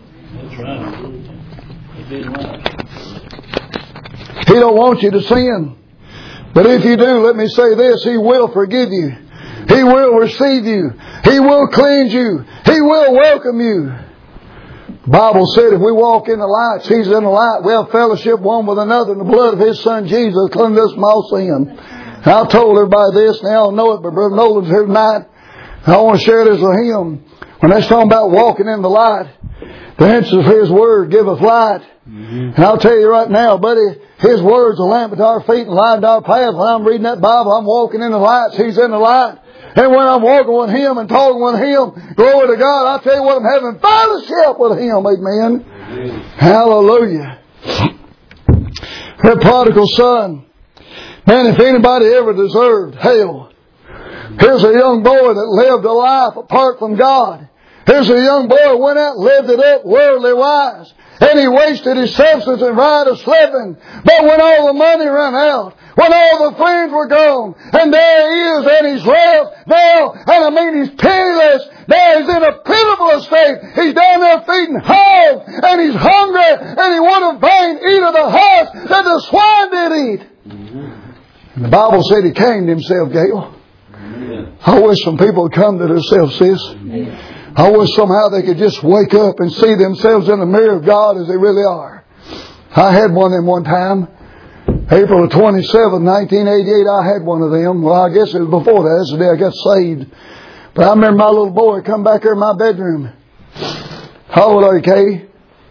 That's right. He don't want you to sin. But if you do, let me say this, He will forgive you. He will receive you. He will cleanse you. He will welcome you. The Bible said if we walk in the light, He's in the light. We have fellowship one with another in the blood of His Son Jesus cleansed us from all sin. And I've told everybody this, and they all know it, but Brother Nolan's here tonight. I want to share this with him. When they're talking about walking in the light, the answer of His Word giveth light. Mm-hmm. And I'll tell you right now, buddy, His Word's a lamp to our feet and light to our path. When I'm reading that Bible, I'm walking in the light. He's in the light. And when I'm walking with Him and talking with Him, glory to God, I'll tell you what, I'm having fellowship with Him. Amen. Amen. Hallelujah. That prodigal son. Man, if anybody ever deserved hell, here's a young boy that lived a life apart from God. Here's a young boy who went out and lived it up worldly wise. And he wasted his substance in riotous living. But when all the money ran out, when all the friends were gone, and there he is, and he's left now, and I mean he's penniless, there he's in a pitiable estate. He's down there feeding hogs, and he's hungry, and he would have fain eat of the husk that the swine did eat. And the Bible said he came to himself, Gail. I wish some people would come to themselves, sis. I wish somehow they could just wake up and see themselves in the mirror of God as they really are. I had one of them one time. April the 27th, 1988, I had one of them. Well, I guess it was before that. That's the day I got saved. But I remember my little boy come back here in my bedroom. How old are you, Kay?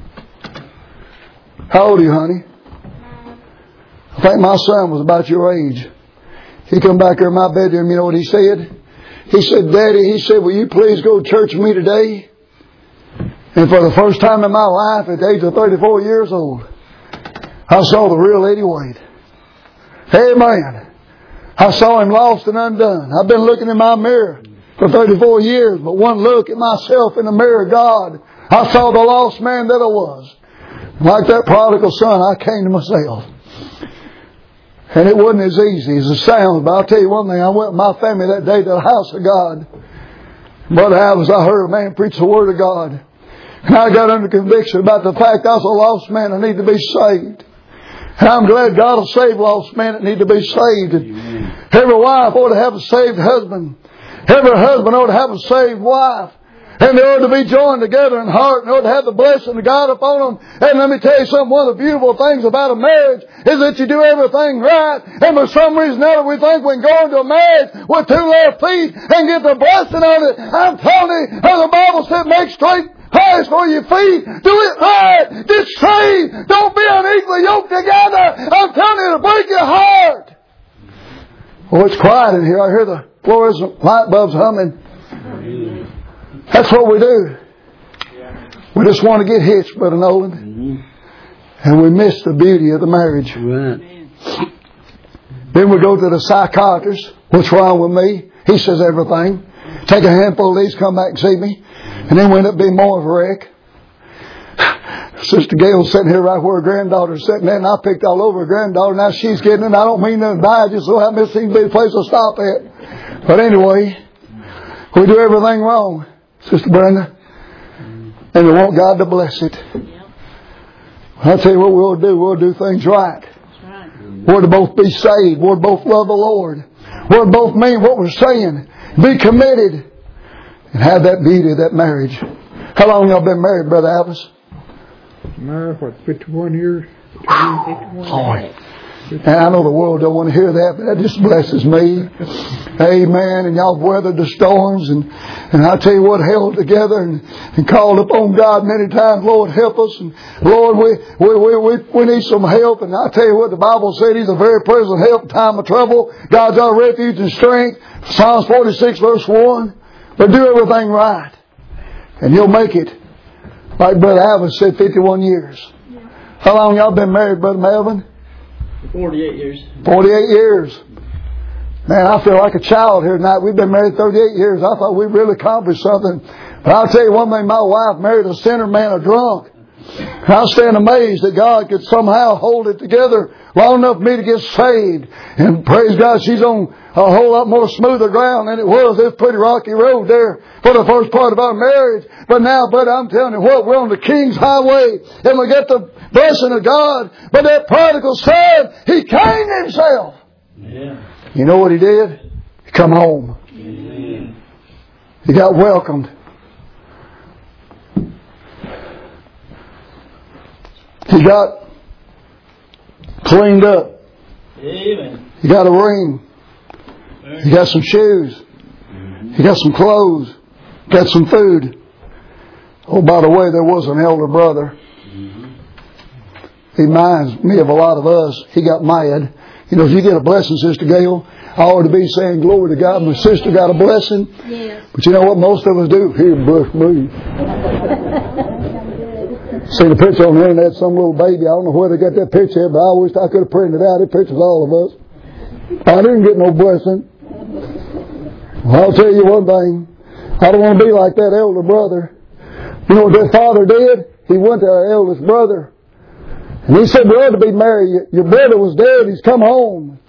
How old are you, honey? I think my son was about your age. He come back here in my bedroom, you know what he said? He said, Daddy, he said, will you please go to church with me today? And for the first time in my life, at the age of 34 years old, I saw the real Eddie Wade. Amen. I saw him lost and undone. I've been looking in my mirror for 34 years, but one look at myself in the mirror of God, I saw the lost man that I was. Like that prodigal son, I came to myself. And it wasn't as easy as it sounds, but I'll tell you one thing, I went with my family that day to the house of God. Brother Alvis, I heard a man preach the Word of God. And I got under conviction about the fact I was a lost man that need to be saved. And I'm glad God will save lost men that need to be saved. Amen. Every wife ought to have a saved husband. Every husband ought to have a saved wife. And they ought to be joined together in heart, and they ought to have the blessing of God upon them. And let me tell you something, one of the beautiful things about a marriage is that you do everything right. And for some reason or other, we think we can go into a marriage with two left feet and get the blessing on it. I'm telling you, as the Bible said, make straight paths for your feet. Do it right. Get saved. Don't be unequally yoked together. I'm telling you, to break your heart. Oh, it's quiet in here. I hear the fluorescent light bulbs humming. That's what we do. We just want to get hitched, Brother Nolan. Mm-hmm. And we miss the beauty of the marriage. Right. Then we go to the psychiatrist. What's wrong with me? He says everything. Take a handful of these, come back and see me. And then we end up being more of a wreck. Sister Gail's sitting here right where her granddaughter's sitting there, and I picked all over her granddaughter. Now she's getting it. I don't mean nothing by it. Just so happens to be the place to stop at. But anyway, we do everything wrong, Sister Brenda. And we want God to bless it. I'll tell you what we'll do. We'll do things right. We're to both be saved. We're to both love the Lord. We're to both mean what we're saying. Be committed. And have that beauty of that marriage. How long y'all been married, Brother Alvis? Married, 51 years? 51. And I know the world don't want to hear that, but that just blesses me. Amen. And y'all weathered the storms, and I tell you what, held together and called upon God many times. Lord, help us. And Lord, we need some help. And I tell you what, the Bible said He's a very present help in time of trouble. God's our refuge and strength. Psalms 46 verse 1. But do everything right. And you'll make it. Like Brother Alvin said, 51 years. How long y'all been married, Brother Melvin? 48 years. 48 years. Man, I feel like a child here tonight. We've been married 38 years. I thought we really accomplished something. But I'll tell you one thing, my wife married a sinner man, a drunk. And I stand amazed that God could somehow hold it together long enough for me to get saved. And praise God, she's on a whole lot more smoother ground than it was. This pretty rocky road there for the first part of our marriage. But now, buddy, I'm telling you what, we're on the King's Highway and we get the blessing of God. But that prodigal son, he came himself. Yeah. You know what he did? He come home. Amen. He got welcomed. He got cleaned up. Amen. He got a ring. He got some shoes. He got some clothes. Got some food. Oh, by the way, there was an elder brother. He reminds me of a lot of us. He got mad. You know, if you get a blessing, Sister Gail, I ought to be saying glory to God. My sister got a blessing. Yes. But you know what most of us do? Here, bless me. Seen a picture on the internet, some little baby. I don't know where they got that picture, but I wish I could have printed it out. It pictures all of us. I didn't get no blessing. Well, I'll tell you one thing. I don't want to be like that elder brother. You know what that father did? He went to our eldest brother. And he said, we ought to be married. Your brother was dead. He's come home.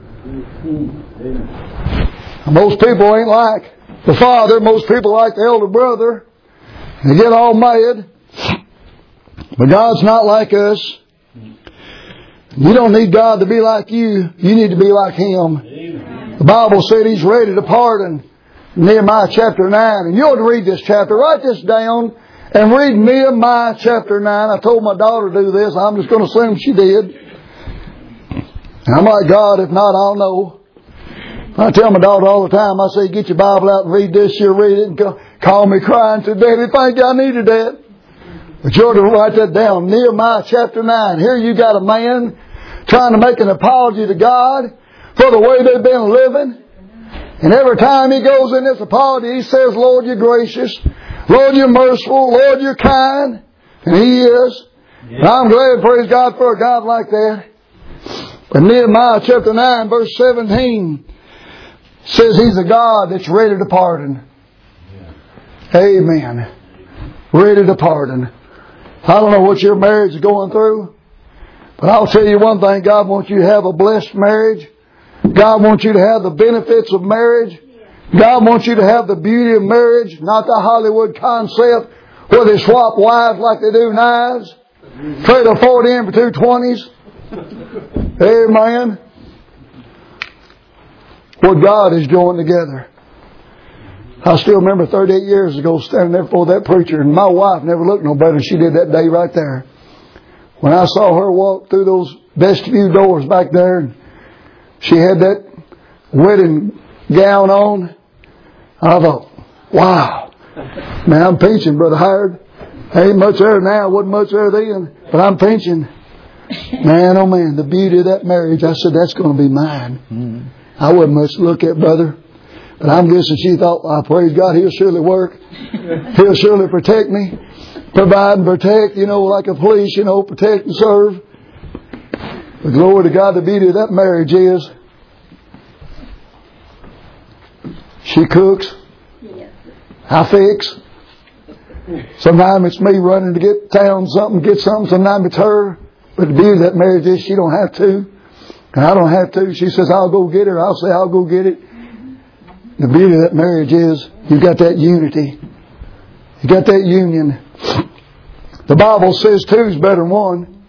And most people ain't like the father. Most people like the elder brother. They get all mad. But God's not like us. You don't need God to be like you. You need to be like Him. Amen. The Bible said He's ready to pardon. Nehemiah chapter 9. And you ought to read this chapter. Write this down and read Nehemiah chapter 9. I told my daughter to do this. I'm just going to assume she did. And I'm like, God, if not, I'll know. I tell my daughter all the time, I say, get your Bible out and read this. She'll read it and call me crying. Say, Daddy, thank I needed that. But you ought to write that down. Nehemiah chapter 9. Here you got a man trying to make an apology to God for the way they've been living. And every time he goes in this apology, he says, Lord, you're gracious. Lord, you're merciful. Lord, you're kind. And He is. Yeah. And I'm glad, praise God, for a God like that. But Nehemiah chapter 9, verse 17 says He's a God that's ready to pardon. Yeah. Amen. Ready to pardon. I don't know what your marriage is going through, but I'll tell you one thing. God wants you to have a blessed marriage. God wants you to have the benefits of marriage. God wants you to have the beauty of marriage, not the Hollywood concept where they swap wives like they do knives. Trade a 40 in for 2 20s. Amen. What God is joined together. I still remember 38 years ago standing there before that preacher, and my wife never looked no better than she did that day right there. When I saw her walk through those vestibule doors back there, and she had that wedding gown on, I thought, wow. Man, I'm pinching, Brother Howard. Ain't much there now, wasn't much there then, but I'm pinching. Man, oh man, the beauty of that marriage, I said, that's going to be mine. I wasn't much to look at, brother. But I'm guessing she thought, I praise God, He'll surely work. He'll surely protect me. Provide and protect, like a police, protect and serve. But glory to God, the beauty of that marriage is she cooks. I fix. Sometimes it's me running to get something. Sometimes it's her. But the beauty of that marriage is she don't have to. And I don't have to. She says, I'll go get her. I'll say, I'll go get it. The beauty of that marriage is you got that unity. You got that union. The Bible says 2 is better than 1.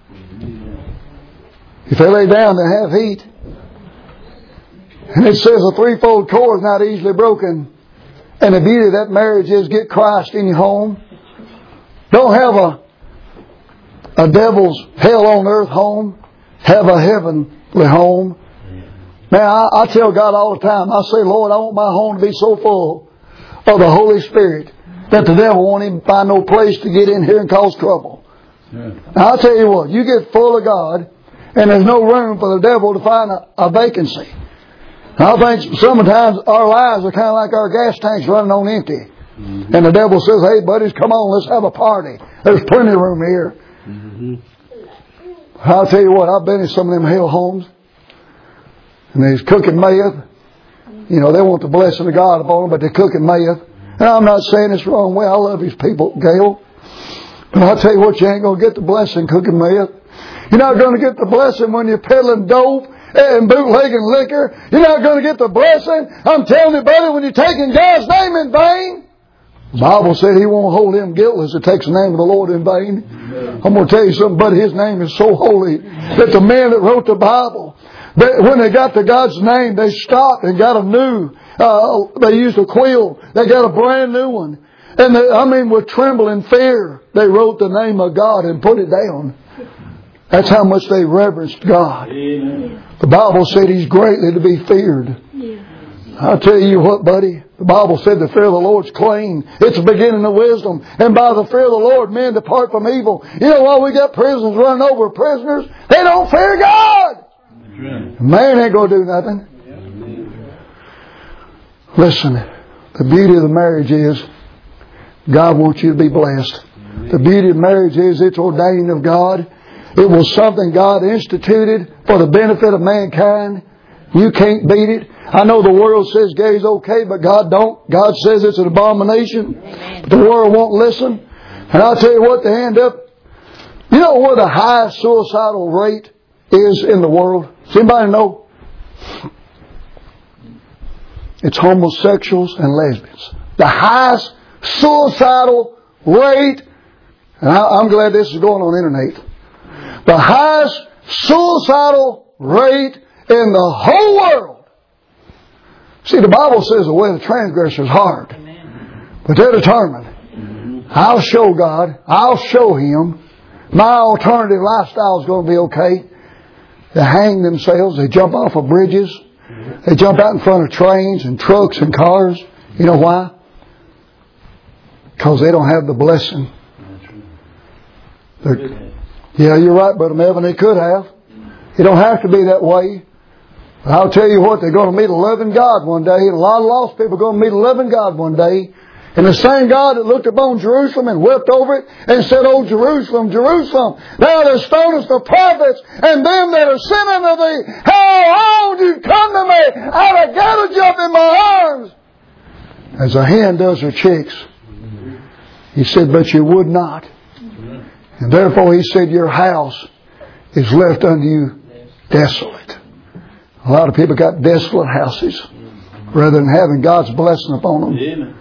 If they lay down, they have heat. And it says a 3-fold cord is not easily broken. And the beauty of that marriage is get Christ in your home. Don't have a devil's hell on earth home. Have a heavenly home. Man, I tell God all the time, I say, Lord, I want my home to be so full of the Holy Spirit that the devil won't even find no place to get in here and cause trouble. Yeah. Now, I'll tell you what, you get full of God and there's no room for the devil to find a vacancy. I think sometimes our lives are kind of like our gas tanks running on empty. Mm-hmm. And the devil says, hey, buddies, come on, let's have a party. There's plenty of room here. Mm-hmm. I'll tell you what, I've been in some of them hell homes. And they's cooking meth. You know, they want the blessing of God upon them, but they're cooking meth. And I'm not saying it's the wrong way. I love these people, Gail. But I'll tell you what, you ain't going to get the blessing cooking meth. You're not going to get the blessing when you're peddling dope and bootlegging liquor. You're not going to get the blessing, I'm telling you, buddy, when you're taking God's name in vain. The Bible said He won't hold him guiltless that takes the name of the Lord in vain. Amen. I'm going to tell you something, buddy. His name is so holy that the man that wrote the Bible, when they got to God's name, they stopped and got a new, they used a quill. They got a brand new one. And with trembling fear, they wrote the name of God and put it down. That's how much they reverenced God. Amen. The Bible said He's greatly to be feared. Yeah. I'll tell you what, buddy. The Bible said the fear of the Lord's clean. It's the beginning of wisdom. And by the fear of the Lord, men depart from evil. You know why we got prisons running over prisoners? They don't fear God. Right. Man ain't going to do nothing. Yeah. Listen, the beauty of the marriage is God wants you to be blessed. The beauty of marriage is it's ordained of God. It was something God instituted for the benefit of mankind. You can't beat it. I know the world says gay's okay, but God don't. God says it's an abomination. Amen. But the world won't listen. And I'll tell you what, they end up... You know where the highest suicidal rate is in the world? Does anybody know? It's homosexuals and lesbians. The highest suicidal rate, and I'm glad this is going on the internet. The highest suicidal rate in the whole world. See, the Bible says the way of the transgressor is hard. But they're determined. I'll show God. I'll show Him. My alternative lifestyle is going to be okay. They hang themselves. They jump off of bridges. They jump out in front of trains and trucks and cars. You know why? Because they don't have the blessing. Yeah, you're right, Brother Melvin. They could have. It don't have to be that way. But I'll tell you what, they're going to meet a loving God one day. And a lot of lost people are going to meet a loving God one day. And the same God that looked upon Jerusalem and wept over it and said, "Oh, Jerusalem, Jerusalem, thou that stonest the prophets and them that are sent unto thee, how long do you come to me? I'd have gathered you up in my arms." As a hen does her chicks. He said, "But you would not. And therefore," He said, "your house is left unto you desolate." A lot of people got desolate houses rather than having God's blessing upon them. Amen.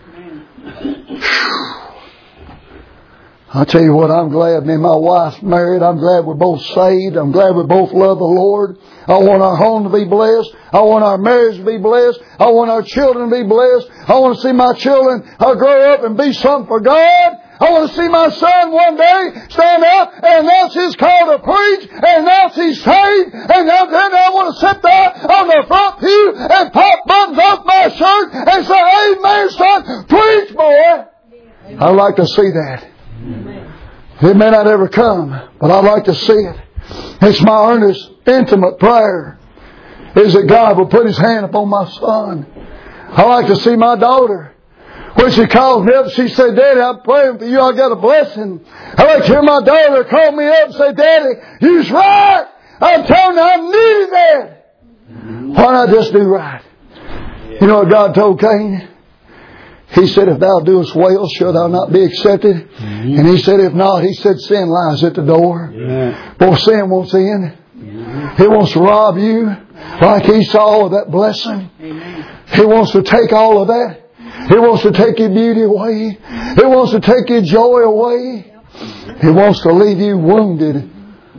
I'll tell you what, I'm glad me and my wife's married. I'm glad we're both saved. I'm glad we both love the Lord. I want our home to be blessed. I want our marriage to be blessed. I want our children to be blessed. I want to see my children grow up and be something for God. I want to see my son one day stand up and announce his call to preach and announce he's saved. And then I want to sit there on the front pew and pop buttons off my shirt and say, "Amen, son, preach, boy." I'd like to see that. It may not ever come, but I'd like to see it. It's my earnest, intimate prayer is that God will put His hand upon my son. I like to see my daughter. When she called me up, she said, "Daddy, I'm praying for you. I got a blessing." I like to hear my daughter call me up and say, "Daddy, you's right. I'm telling you, I needed that." Why not just do right? You know what God told Cain? He said, "If thou doest well, shall thou not be accepted?" And he said, "If not," he said, "sin lies at the door." Boy, sin wants in. It wants to rob you like Esau of that blessing. He wants to take all of that. He wants to take your beauty away. He wants to take your joy away. He wants to leave you wounded,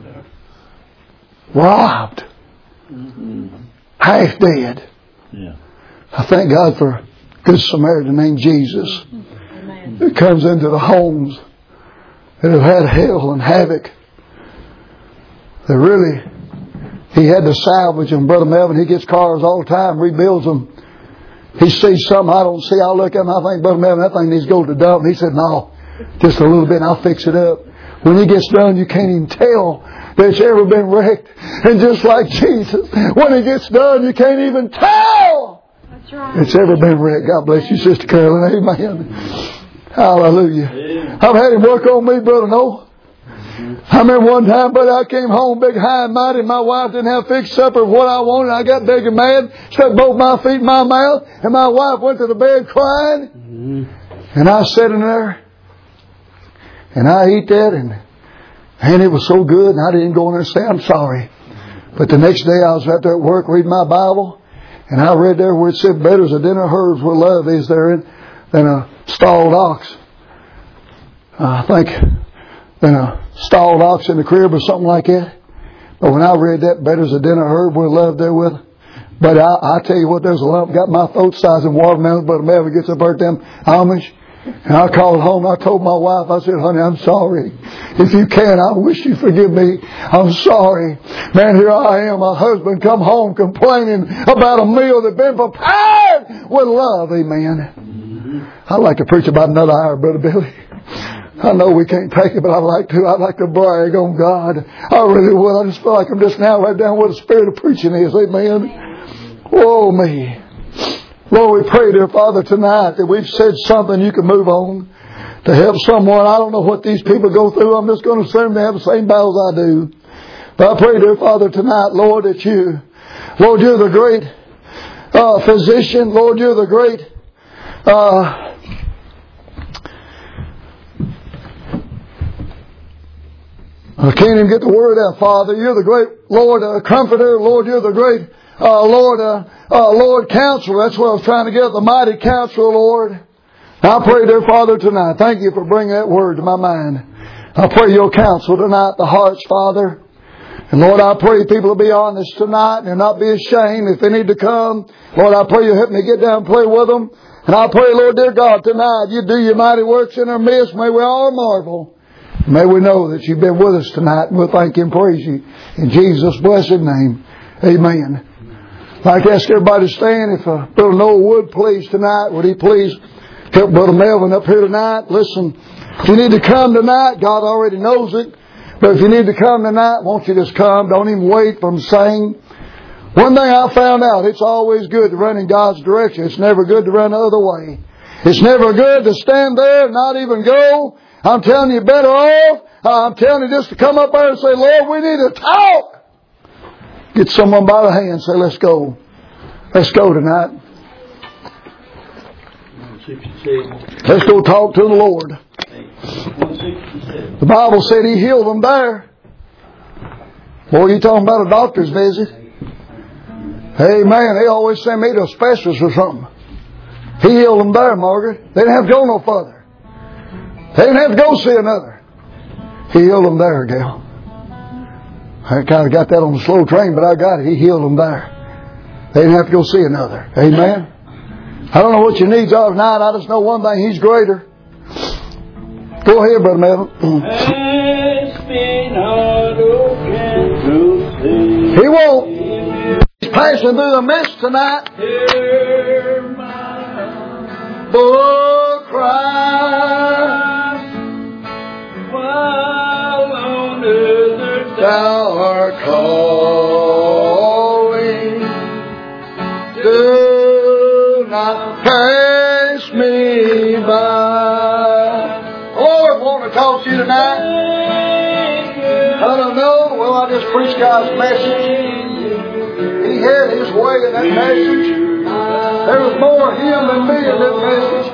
robbed, half dead. I thank God for a good Samaritan named Jesus who comes into the homes that have had hell and havoc. That really, He had to salvage them. Brother Melvin, he gets cars all the time, rebuilds them. He sees something I don't see. I look at him, I think, "Brother Melvin, that thing needs to go to the dump." He said, "No, just a little bit and I'll fix it up." When he gets done, you can't even tell that it's ever been wrecked. And just like Jesus, when He gets done, you can't even tell it's ever been wrecked. God bless you, Sister Carolyn. Amen. Hallelujah. I've had Him work on me, Brother Noah. I remember one time, brother, I came home big, high and mighty, and my wife didn't have fixed supper of what I wanted. I got big and mad, stuck both my feet in my mouth, and my wife went to the bed crying. And I sat in there, and I ate that, and it was so good, and I didn't go in there and say, I'm sorry. But the next day I was out there at work reading my Bible, and I read there where it said, better is a dinner of herbs where love is therein than a stalled ox. I think than a stalled ox in the crib or something like that. But when I read that, better is a dinner of herb where love therewith. But I tell you what, there's a lump got my throat size in watermelon, but Melvin gets up there at them almonds. And I called home. I told my wife, I said, honey, I'm sorry. If you can, I wish you forgive me. I'm sorry. Man, here I am. My husband come home complaining about a meal that's been prepared with love. Amen. I'd like to preach about another hour, Brother Billy. I know we can't take it, but I'd like to. I'd like to brag on God. I really would. I just feel like I'm just now right down where the spirit of preaching is. Amen. Oh, me. Lord, we pray, dear Father, tonight that we've said something you can move on to help someone. I don't know what these people go through. I'm just going to assume they have the same battles I do. But I pray, dear Father, tonight, Lord, that you, Lord, you're the great physician. Lord, you're the great I can't even get the word out, Father. You're the great Lord Comforter. Lord, you're the great Lord Counselor. That's what I was trying to get, the mighty Counselor, Lord. I pray, dear Father, tonight. Thank you for bringing that word to my mind. I pray you'll counsel tonight the hearts, Father. And Lord, I pray people will be honest tonight and not be ashamed if they need to come. Lord, I pray you'll help me get down and play with them. And I pray, Lord, dear God, tonight you do your mighty works in our midst. May we all marvel. May we know that you've been with us tonight, and we'll thank you and praise you in Jesus' blessed name. Amen. I'd like to ask everybody to stand. If Brother Noah would please tonight, would he please help Brother Melvin up here tonight? Listen, if you need to come tonight, God already knows it. But if you need to come tonight, won't you just come? Don't even wait for him to sing. One thing I found out, it's always good to run in God's direction. It's never good to run the other way. It's never good to stand there and not even go. I'm telling you, better off. I'm telling you just to come up there and say, Lord, we need to talk. Get someone by the hand and say, let's go. Let's go tonight. Let's go talk to the Lord. The Bible said He healed them there. Boy, you talking about a doctor's visit. Amen. They always send me to a specialist or something. He healed them there, Margaret. They didn't have to go no further. They didn't have to go see another. He healed them there, gal. I kind of got that on the slow train, but I got it. He healed them there. They didn't have to go see another. Amen. I don't know what your needs are tonight. I just know one thing. He's greater. Go ahead, Brother Melvin. He won't. He's passing through the mist tonight. Oh, Christ, while on earth thou art calling, do not pass me by. Lord, want to talk to you tonight? I don't know. Well, I just preached God's message. He had His way in that message. There was more of Him than me in that message.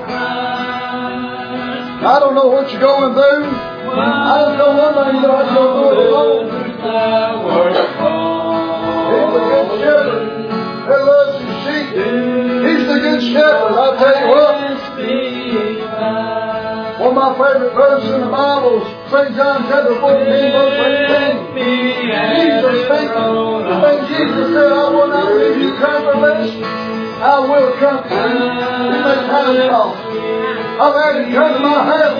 I don't know what you're going through. I just know one thing that I know the Lord. He's the good shepherd that loves His sheep. He's the good shepherd. I'll tell you what. One of my favorite verses in the Bible is St. John chapter 14, verse 18. Jesus speaking. And Jesus said, I will not leave you comfortless. I will come to you. You may have it all. I've had Him come to my house.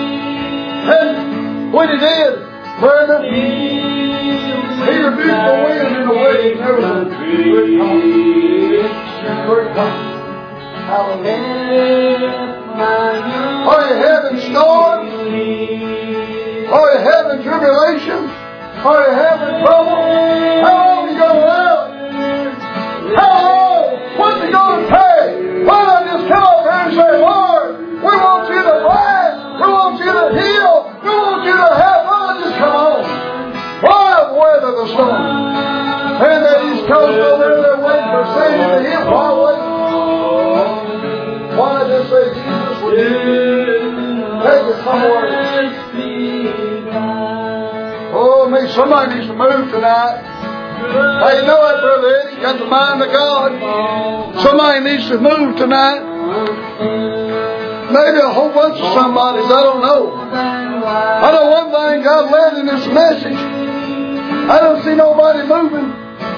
And when He did, brother, He rebuked the wind and the waves and everything. Great time. Hallelujah. Are you having storms? Are you having tribulation? Are you having trouble? How long are you going to live? How long? When's it going to pay? Take it somewhere. Oh, me, somebody needs to move tonight. Hey, you know that, Brother Eddie? You got the mind of God. Somebody needs to move tonight. Maybe a whole bunch of somebodies. I don't know. I know one thing God led in this message. I don't see nobody moving.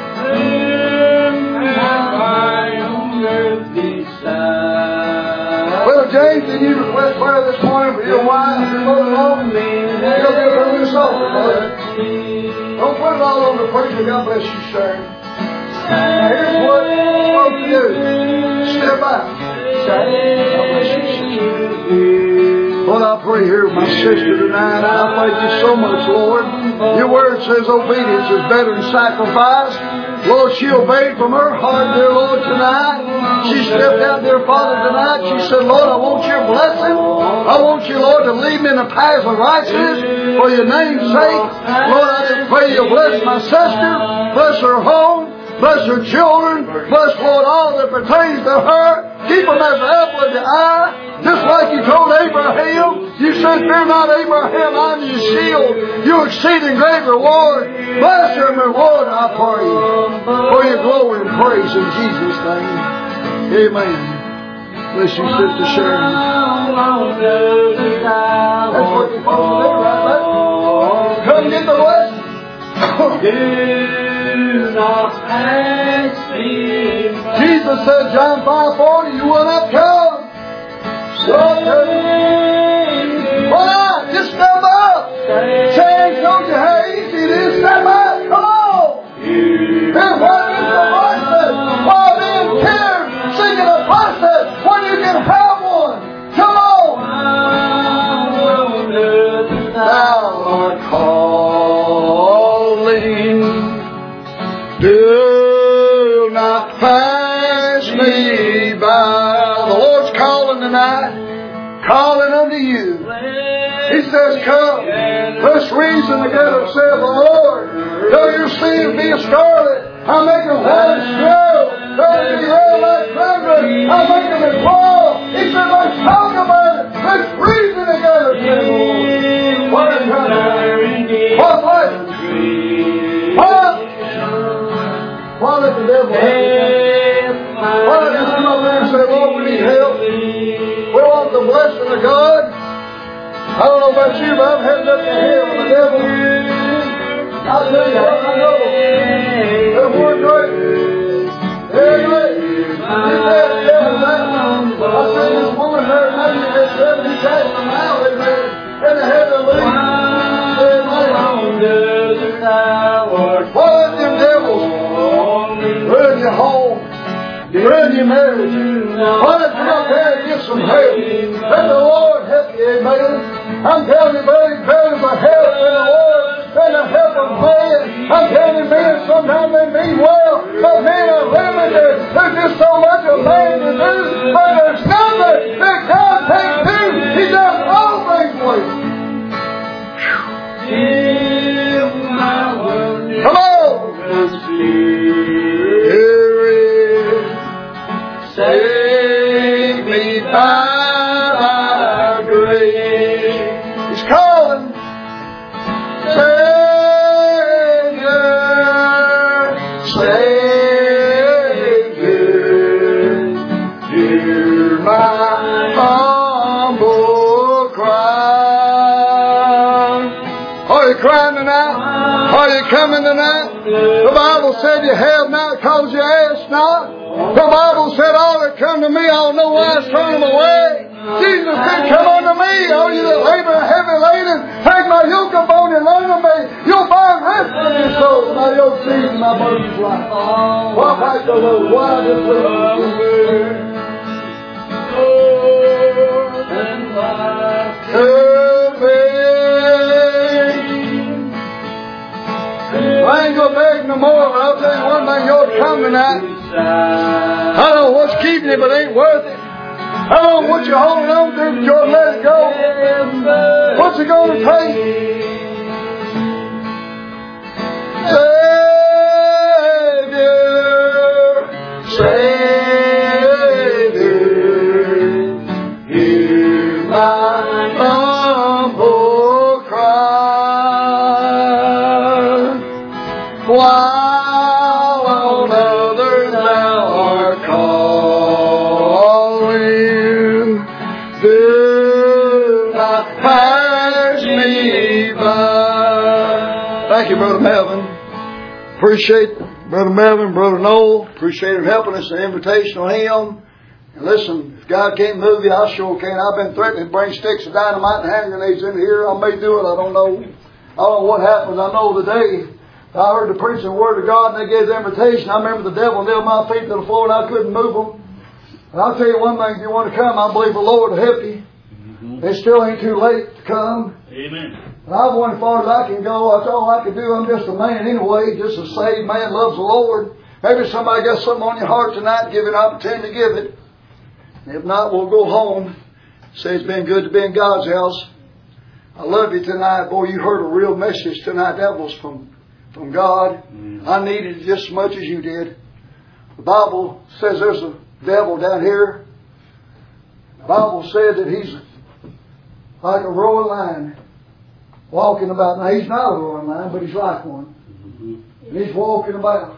Well, James, did you request prayer this morning for your wife and your mother-in-law? You'll get a this over, brother. Don't put it all on the preacher. God bless you, sir. Now, here's what you're supposed to do. Step out. God bless you, sister. Lord, I pray here with my sister tonight. I thank you so much, Lord. Your word says obedience is better than sacrifice. Lord, she obeyed from her heart, dear Lord, tonight. She stepped out, dear Father, tonight. She said, Lord, I want your blessing. I want you, Lord, to lead me in the paths of righteousness for your name's sake. Lord, I just pray you'll bless my sister, bless her home, bless her children, bless, Lord, all that pertains to her. Keep them as the apple of your eye. Just like you told Abraham, you said, fear not, Abraham, I'm your shield, your exceeding great reward. Bless her and reward, I pray, for your glory and praise in Jesus' name. Amen. Bless you, Sister Sharon. That's what you're supposed to do, right, baby? Come get the blessing. Jesus said, John 5:40, you will not come. So, why? Just step up. Change, don't you? How easy it is. Step up. Come on. Then what is the process? Why being here singing a process when you can have one? Come on. Thou art calling. Do not pass me by. The Lord's calling tonight, calling unto you. He says, come, let's reason together, saith the Lord. Though your sins be as scarlet, I'll make them white as snow. Though they be red like crimson, I'll make them as wool. He said, let's talk about it. Let's reason together, saith the Lord. What is happening? What place? What? Why let the devil have Why not just come up there and say, Lord, we need help. We want the blessing of God. I don't know about you, but I've had up to hell with the devil. I'll tell you what, I know. They're more great. They're great. You said the devil that. I said this woman there, maybe they said he cast them out in there. And they had to leave. Why let them devils ruin your home? Ruin your marriage. Why not come up here and get some help? Let the Lord help you, amen. I'm telling you, buddy, better for help in the Lord than the help of man. I'm telling you, men, sometimes they mean well, but men are limited. There's just so much a man can do, but there's nothing that God can't do. He does all things for you. Come on! Save me by thy grace. He's calling. Savior, Savior, hear my humble cry. Are you crying tonight? Are you coming tonight? The Bible said you have not because you ask not. The Bible said, all that come to me, I'll no wise turn them away. Jesus said, come unto me, all you that labor and heavy laden. Take my yoke upon you and learn of me. You'll find rest in your soul. My yoke is easy, my burden's light. Why fight the Lord? Why just live? I ain't going to beg no more, but I'll tell you one thing, you'll come tonight. I don't know what's keeping you, but it ain't worth it. I don't know what you're holding on to, but you'll let it go. What's it going to take? Savior, Savior, hear Brother Melvin. Appreciate Brother Melvin, Brother Noel. Appreciate him helping us, an invitation on him. And listen, if God can't move you, I sure can. I've been threatening to bring sticks of dynamite and hand grenades in here. I may do it, I don't know. I don't know what happens. I know the day I heard the preaching the Word of God and they gave the invitation. I remember the devil nailed my feet to the floor and I couldn't move them. And I'll tell you one thing, if you want to come, I believe the Lord will help you. It still ain't too late to come. Amen. And I've went as far as I can go. That's all I can do. I'm just a man anyway. Just a saved man loves the Lord. Maybe somebody got something on your heart tonight. Give it an opportunity to give it. If not, we'll go home. Say it's been good to be in God's house. I love you tonight. Boy, you heard a real message tonight. That was from God. I needed it just as much as you did. The Bible says there's a devil down here. The Bible said that he's like a roaring lion walking about. Now, he's not a roaring lion, but he's like one. And he's walking about.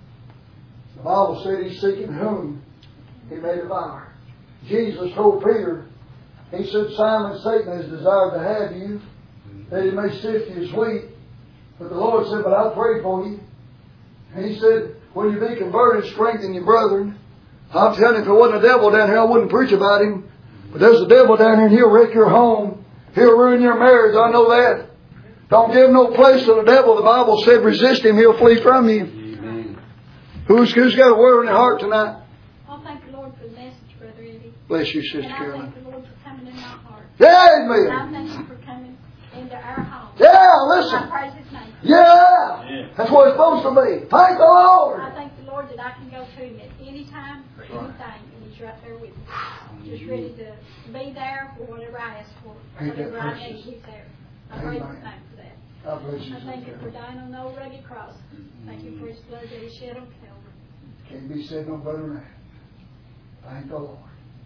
The Bible said he's seeking whom he may devour. Jesus told Peter, he said, Simon, Satan has desired to have you, that he may sift you as wheat. But the Lord said, but I'll pray for you. And he said, when you be converted, strengthen your brethren. I'm telling you, if there wasn't a devil down here, I wouldn't preach about him. But there's a devil down here and he'll wreck your home. He'll ruin your marriage. I know that. Don't give no place to the devil. The Bible said resist him, he'll flee from you. Amen. Who's got a word in their heart tonight? I'll thank the Lord for the message, Brother Eddie. Bless you, Sister And I Carolyn. thank the Lord for coming in my heart. Yeah, And I amen. thank you for coming into our home. Yeah, listen. I praise His name. Yeah. That's what it's supposed to be. Thank the Lord. I thank the Lord that I can go to Him at any time for anything, and He's right there with me. Just ready to be there for whatever I ask for. Ain't that Whatever I precious? need, He's there. I praise Amen. His name for that. God bless you, I thank Sister you for Carolyn. dying on the old rugged cross. Thank you for His blood that He shed on Calvary. Can't be said no better than that. Thank the Lord.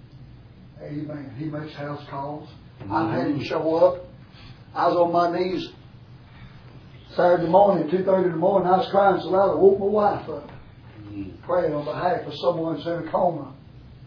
Amen. He makes house calls. I've had him show up. I was on my knees Saturday morning, 2:30 in the morning. I was crying so loud I woke my wife up. Praying on behalf of someone that's in a coma.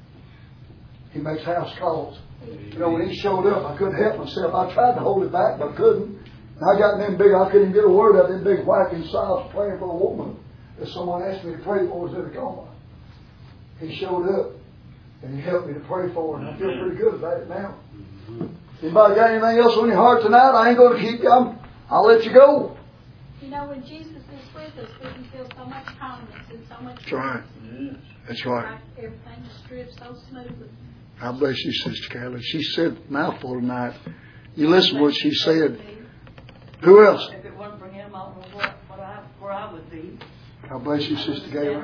He makes house calls. You know, when he showed up, I couldn't help myself. I tried to hold it back, but couldn't. And I got them big, I couldn't even get a word out of them big whacking sobs praying for a woman that someone asked me to pray for was in a coma. He showed up and he helped me to pray for her, and I feel pretty good about it now. Anybody got anything else on your heart tonight? I ain't going to keep you. I'll let you go. You know, when Jesus is with us, we can feel so much calmness and so much That's right. That's right. Like everything just drifts so smoothly. God bless you, Sister Carolyn. She said a mouthful tonight. You listen to what she said. Who else? If it wasn't for him, I don't know where I would be. God bless you, Sister Gayla.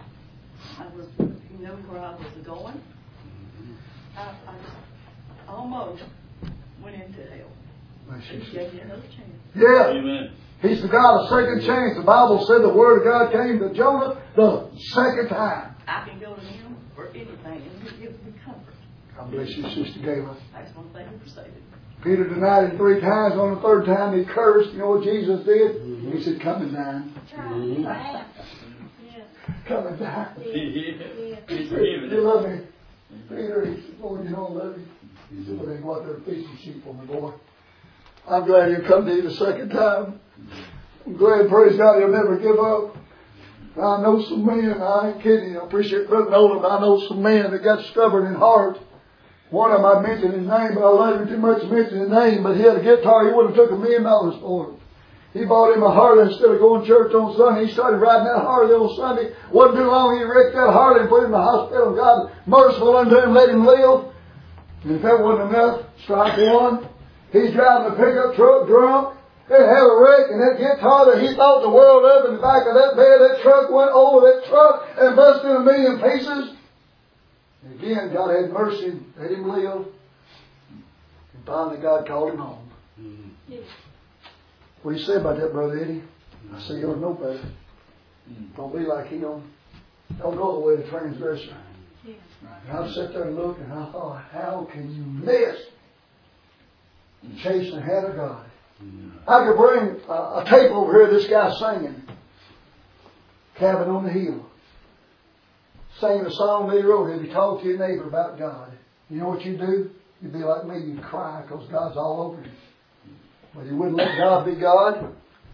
He knew where I was going. I almost went into hell. Bless you, He Sister. gave me another chance. Yeah. Amen. He's the God of second chance. The Bible said the Word of God came to Jonah the second time. I can go to him for anything, and he gives me comfort. God bless you, Sister Gayla. I just want to thank him for saving me. Peter denied him 3 times. On the 3rd time, he cursed. You know what Jesus did? He said, come and dine. Yes. Come and dine. He's You love me. Peter, he said, Lord, you know I love you. He said, well, then go out there and feed some sheep for me, boy. I'm glad he'll come to you the second time. I'm glad, praise God, he'll never give up. I know some men, I ain't kidding you, I appreciate Brother Nolan, but I know some men that got stubborn in heart. One of them, I mentioned his name, but I love him too much to mention his name, but he had a guitar, he would have took $1 million for it. He bought him a Harley instead of going to church on Sunday. He started riding that Harley on Sunday. Wasn't too long, he wrecked that Harley and put him in the hospital. God, merciful unto him, let him live. And if that wasn't enough, strike one. He's driving a pickup truck drunk. They had a wreck, and that guitar that he thought the world of in the back of that bed, that truck went over that truck and busted in 1,000,000 pieces. And again, God had mercy, let him live. And finally, God called him home. Yes. What do you say about that, Brother Eddie? I say you'll know better. Don't be like him. Don't go the way of the transgressor. Yes. And I sat there and looked, and I thought, how can you miss chasing the hand of God? I could bring a tape over here of this guy singing Cabin on the Hill. Singing a song that he wrote. If you talk to your neighbor about God, you know what you do? You'd be like me. You'd cry because God's all over you. But you wouldn't let God be God.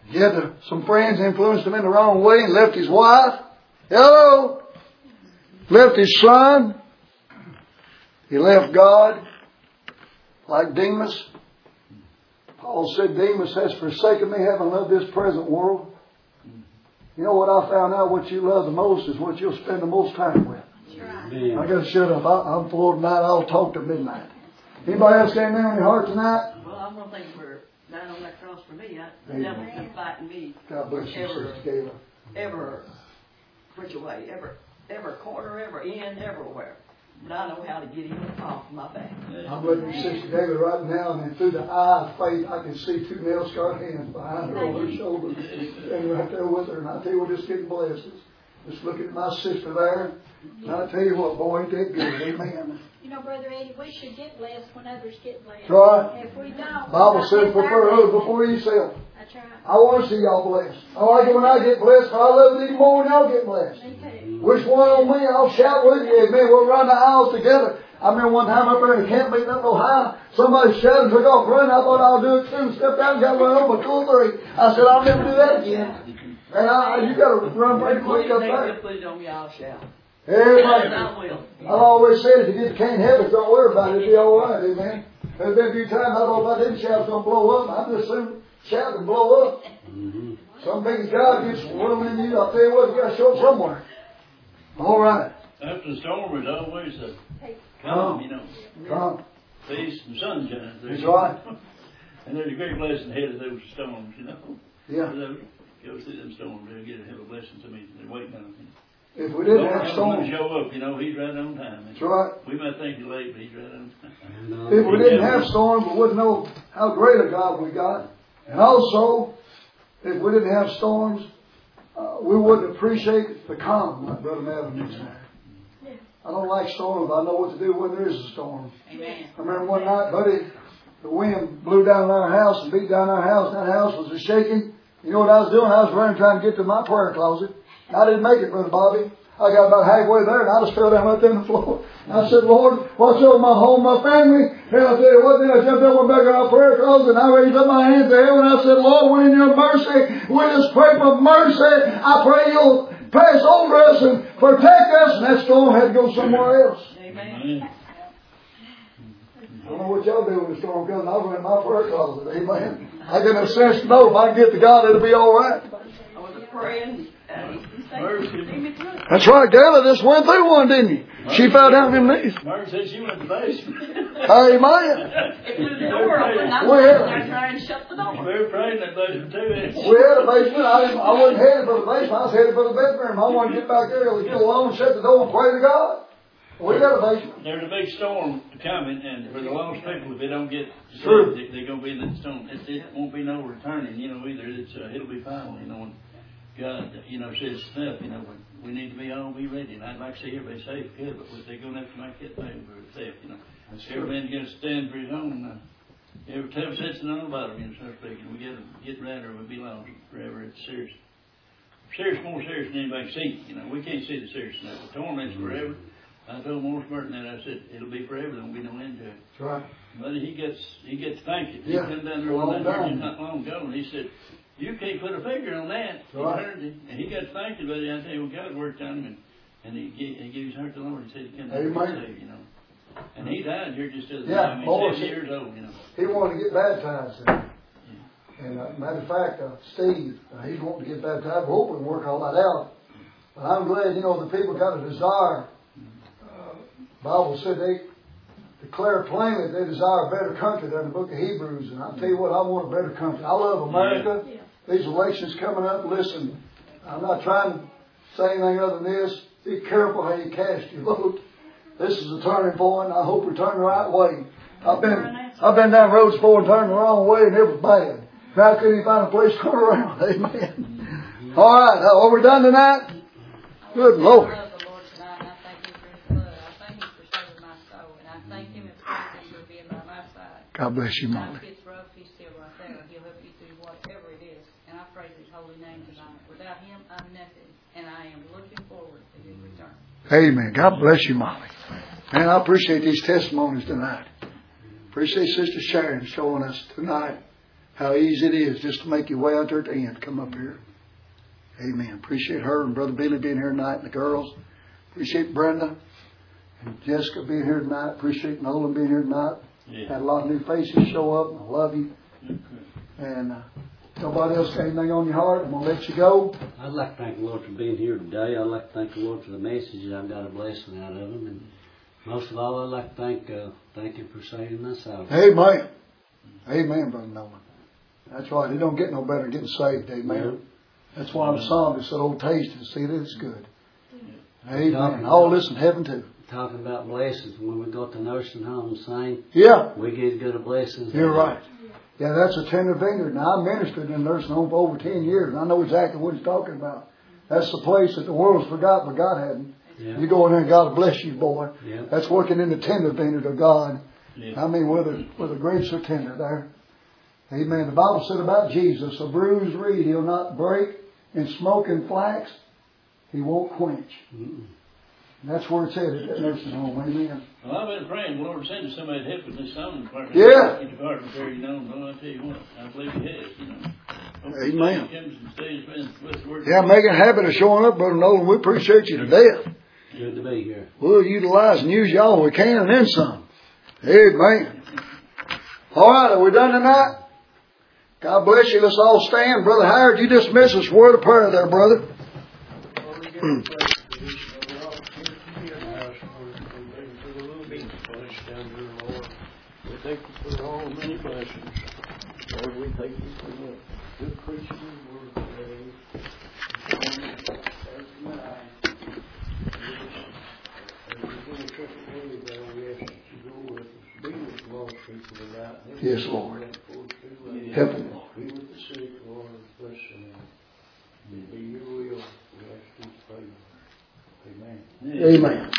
He had some friends influenced him in the wrong way and left his wife. Hello! Left his son. He left God like Demas. Paul said, Demas has forsaken me, having loved this present world. You know what I found out? What you love the most is what you'll spend the most time with. I got to shut up. I'm full tonight. I'll talk to midnight. Anybody else stand there in your heart tonight? Well, I'm going to think we're down on that cross for me. The devil's been fighting me. God bless you, Sister Gayla. Ever which way, ever corner, ever end, everywhere. But I know how to get him off my back. I'm looking at Sister Gayla right now, and then through the eye of faith, I can see 2 nail-scarred hands behind her on her shoulders, and right there with her. And I tell you, we're just getting blessed. Just looking at my sister there, and I tell you what, boy, ain't that good. Amen. You know, Brother Eddie, we should get blessed when others get blessed. Right. If we don't, Bible says, prefer others before yourself. That's right. I want to see y'all blessed. I like it when I get blessed, but I love it even more when y'all get blessed. Me too. Which one on me? I'll shout with you. Amen. We'll run the aisles together. I remember one time up there in the camp meeting up in Ohio, somebody shouted and took off running. I thought I'll do it too. Stepped out and got run over 2 or 3. I said, I'll never do that again. And you got to run pretty quick up there. Put it on me, I'll shout. Everybody. I will. I've always said, if you just can't have it, don't worry about it. It'll be all right. Amen. There's been a few times I thought if I didn't shout, it's going to blow up. I'm just soon shout and blow up. Some big God gets whirling in you. I'll tell you what, you got to show it somewhere. All right. After the storm is always a calm, you know. Come. Peace and sunshine. That's right. And there's a great blessing ahead of those storms, you know. Yeah. Go through them storms, they'll get a hell of a blessing to me. They're waiting on me. If we didn't have Don't storms. show up, you know, he's right on time. That's right. We might think he's late, but he's right on time. If we didn't have storms, we wouldn't know how great a God we got. And also, if we didn't have storms, we wouldn't appreciate the calm, like Brother Melvin used to say. I don't like storms, but I know what to do when there is a storm. Amen. I remember one night, buddy, the wind blew down our house and beat down our house. That house was a shaking. You know what I was doing? I was running trying to get to my prayer closet. I didn't make it, Brother Bobby. I got about halfway there and I just fell down right there on the floor. I said, Lord, watch over my home, my family. And I tell you what, then I jumped up, went back in our prayer closet, and I raised up my hands to heaven. I said, Lord, we in your mercy, we just pray for mercy. I pray you'll pass over us and protect us. And that storm had to go somewhere else. Amen. I don't know what y'all do when the storm comes. I'll run in my prayer closet. Amen. I get a sense to know if I can get to God, it'll be all right. I was praying. That's right, Gayla just went through one, didn't you? She fell down on her knees. Mark said she went to the basement. Amen. It was the door open. I We was had- there trying to shut the door. We were praying in that basement too. We had a basement. I wasn't headed for the basement. I was headed for the bedroom. I wanted to get back there. Get alone, shut the door, and pray to God. We got a basement. There's a big storm coming, and for the lost people, if they don't get True. saved, they're going to be in that storm. It won't be no returning, you know, either. It'll be final, you know. And God, you know, says stuff, you know, we need to all be ready. And I'd like to see everybody safe, good, but they're going to have to make that thing for safe, you know. Every man's going to stand for his own. Every time sits none about him, you know, so speaking. We got to get right or we'll be lost forever. It's serious. Serious, more serious than anybody can see. You know, we can't see the seriousness. The torment's forever. I told Morris Burton that. I said, it'll be forever. There won't be no end to it. That's right. But he gets thinking. Yeah. He come down there one night not long ago, and he said, you can't put a figure on that. Right. And he got thinking, but I tell you, God worked on him, and he gave his heart to the Lord. He said, he come down and Amen. saved, you know. And he died here just the other Yeah, day. Morris. 70 years old, you know. He wanted to get baptized. And matter of fact, Steve, he's wanting to get baptized. We hope we can work all that out. But I'm glad, you know, the people got a desire. Bible said they declare plainly they desire a better country than the book of Hebrews. And I'll tell you what, I want a better country. I love America. Yeah. These elections coming up, listen, I'm not trying to say anything other than this. Be careful how you cast your vote. This is a turning point. I hope we turn the right way. I've been down roads before and turned the wrong way, and it was bad. Now I couldn't even find a place to turn around. Amen. All right, are we done tonight? Good Lord. I love the Lord tonight, and I thank Him for His blood. I thank Him for saving my soul, and I thank Him and praise Him for being by my side. God bless you, When Molly. it gets rough, He's still right there. He'll help you through whatever it is, and I praise His holy name tonight. Without Him, I'm nothing, and I am looking forward to His return. Amen. God bless you, Molly. Man, I appreciate these testimonies tonight. Appreciate Sister Sharon showing us tonight how easy it is just to make your way out there at the end. Come up here. Amen. Appreciate her and Brother Billy being here tonight and the girls. Appreciate Brenda and Jessica being here tonight. Appreciate Nolan being here tonight. Yeah. Had a lot of new faces show up. I love you. And nobody else got anything on your heart? I'm going to let you go. I'd like to thank the Lord for being here today. I'd like to thank the Lord for the messages. I've got a blessing out of them. And most of all, I'd like to thank Him for saving my salvation. Amen. Amen, Brother Nolan. That's right. It don't get no better than getting saved. Amen. No. That's why the psalmist said, "Oh, taste and see that it's good." Amen. All this in heaven too. Talking about blessings, when we go to nursing homes, saying, Yeah. we get as good a blessing. You're right. Yeah, that's a tender vineyard. Now, I ministered in a nursing home for over 10 years, and I know exactly what he's talking about. That's the place that the world's forgot, but God hadn't. Yeah. You go in there and God bless you, boy. Yeah. That's working in the tender vineyard of God. Yeah. I mean, where the grapes are tender there. Amen. The Bible said about Jesus, a bruised reed He'll not break, and smoking flax He won't quench. Mm-mm. And that's where it's at that nursing home. Amen. Well, I've been praying, the Lord send somebody to help with this song department. Yeah. Department there, you know. No, I tell you what, I believe He has, you know. Amen. He comes and stays with the word. Yeah, make a habit of showing up, Brother Nolan. We appreciate you to death. Good to be here. We'll utilize and use y'all we can and then some. Amen. All right, are we done tonight? God bless you. Let's all stand. Brother Howard, you dismiss us. Word of prayer there, brother. We thank you for all the many blessings. Lord, we thank you for the good preaching of the word today. As we go to church today, we ask that you go with us, be with the lost people tonight. Yes, Lord. Help them, Lord. Be with the sick, Lord, bless them. Be your will. We ask you to pray. Amen. Amen.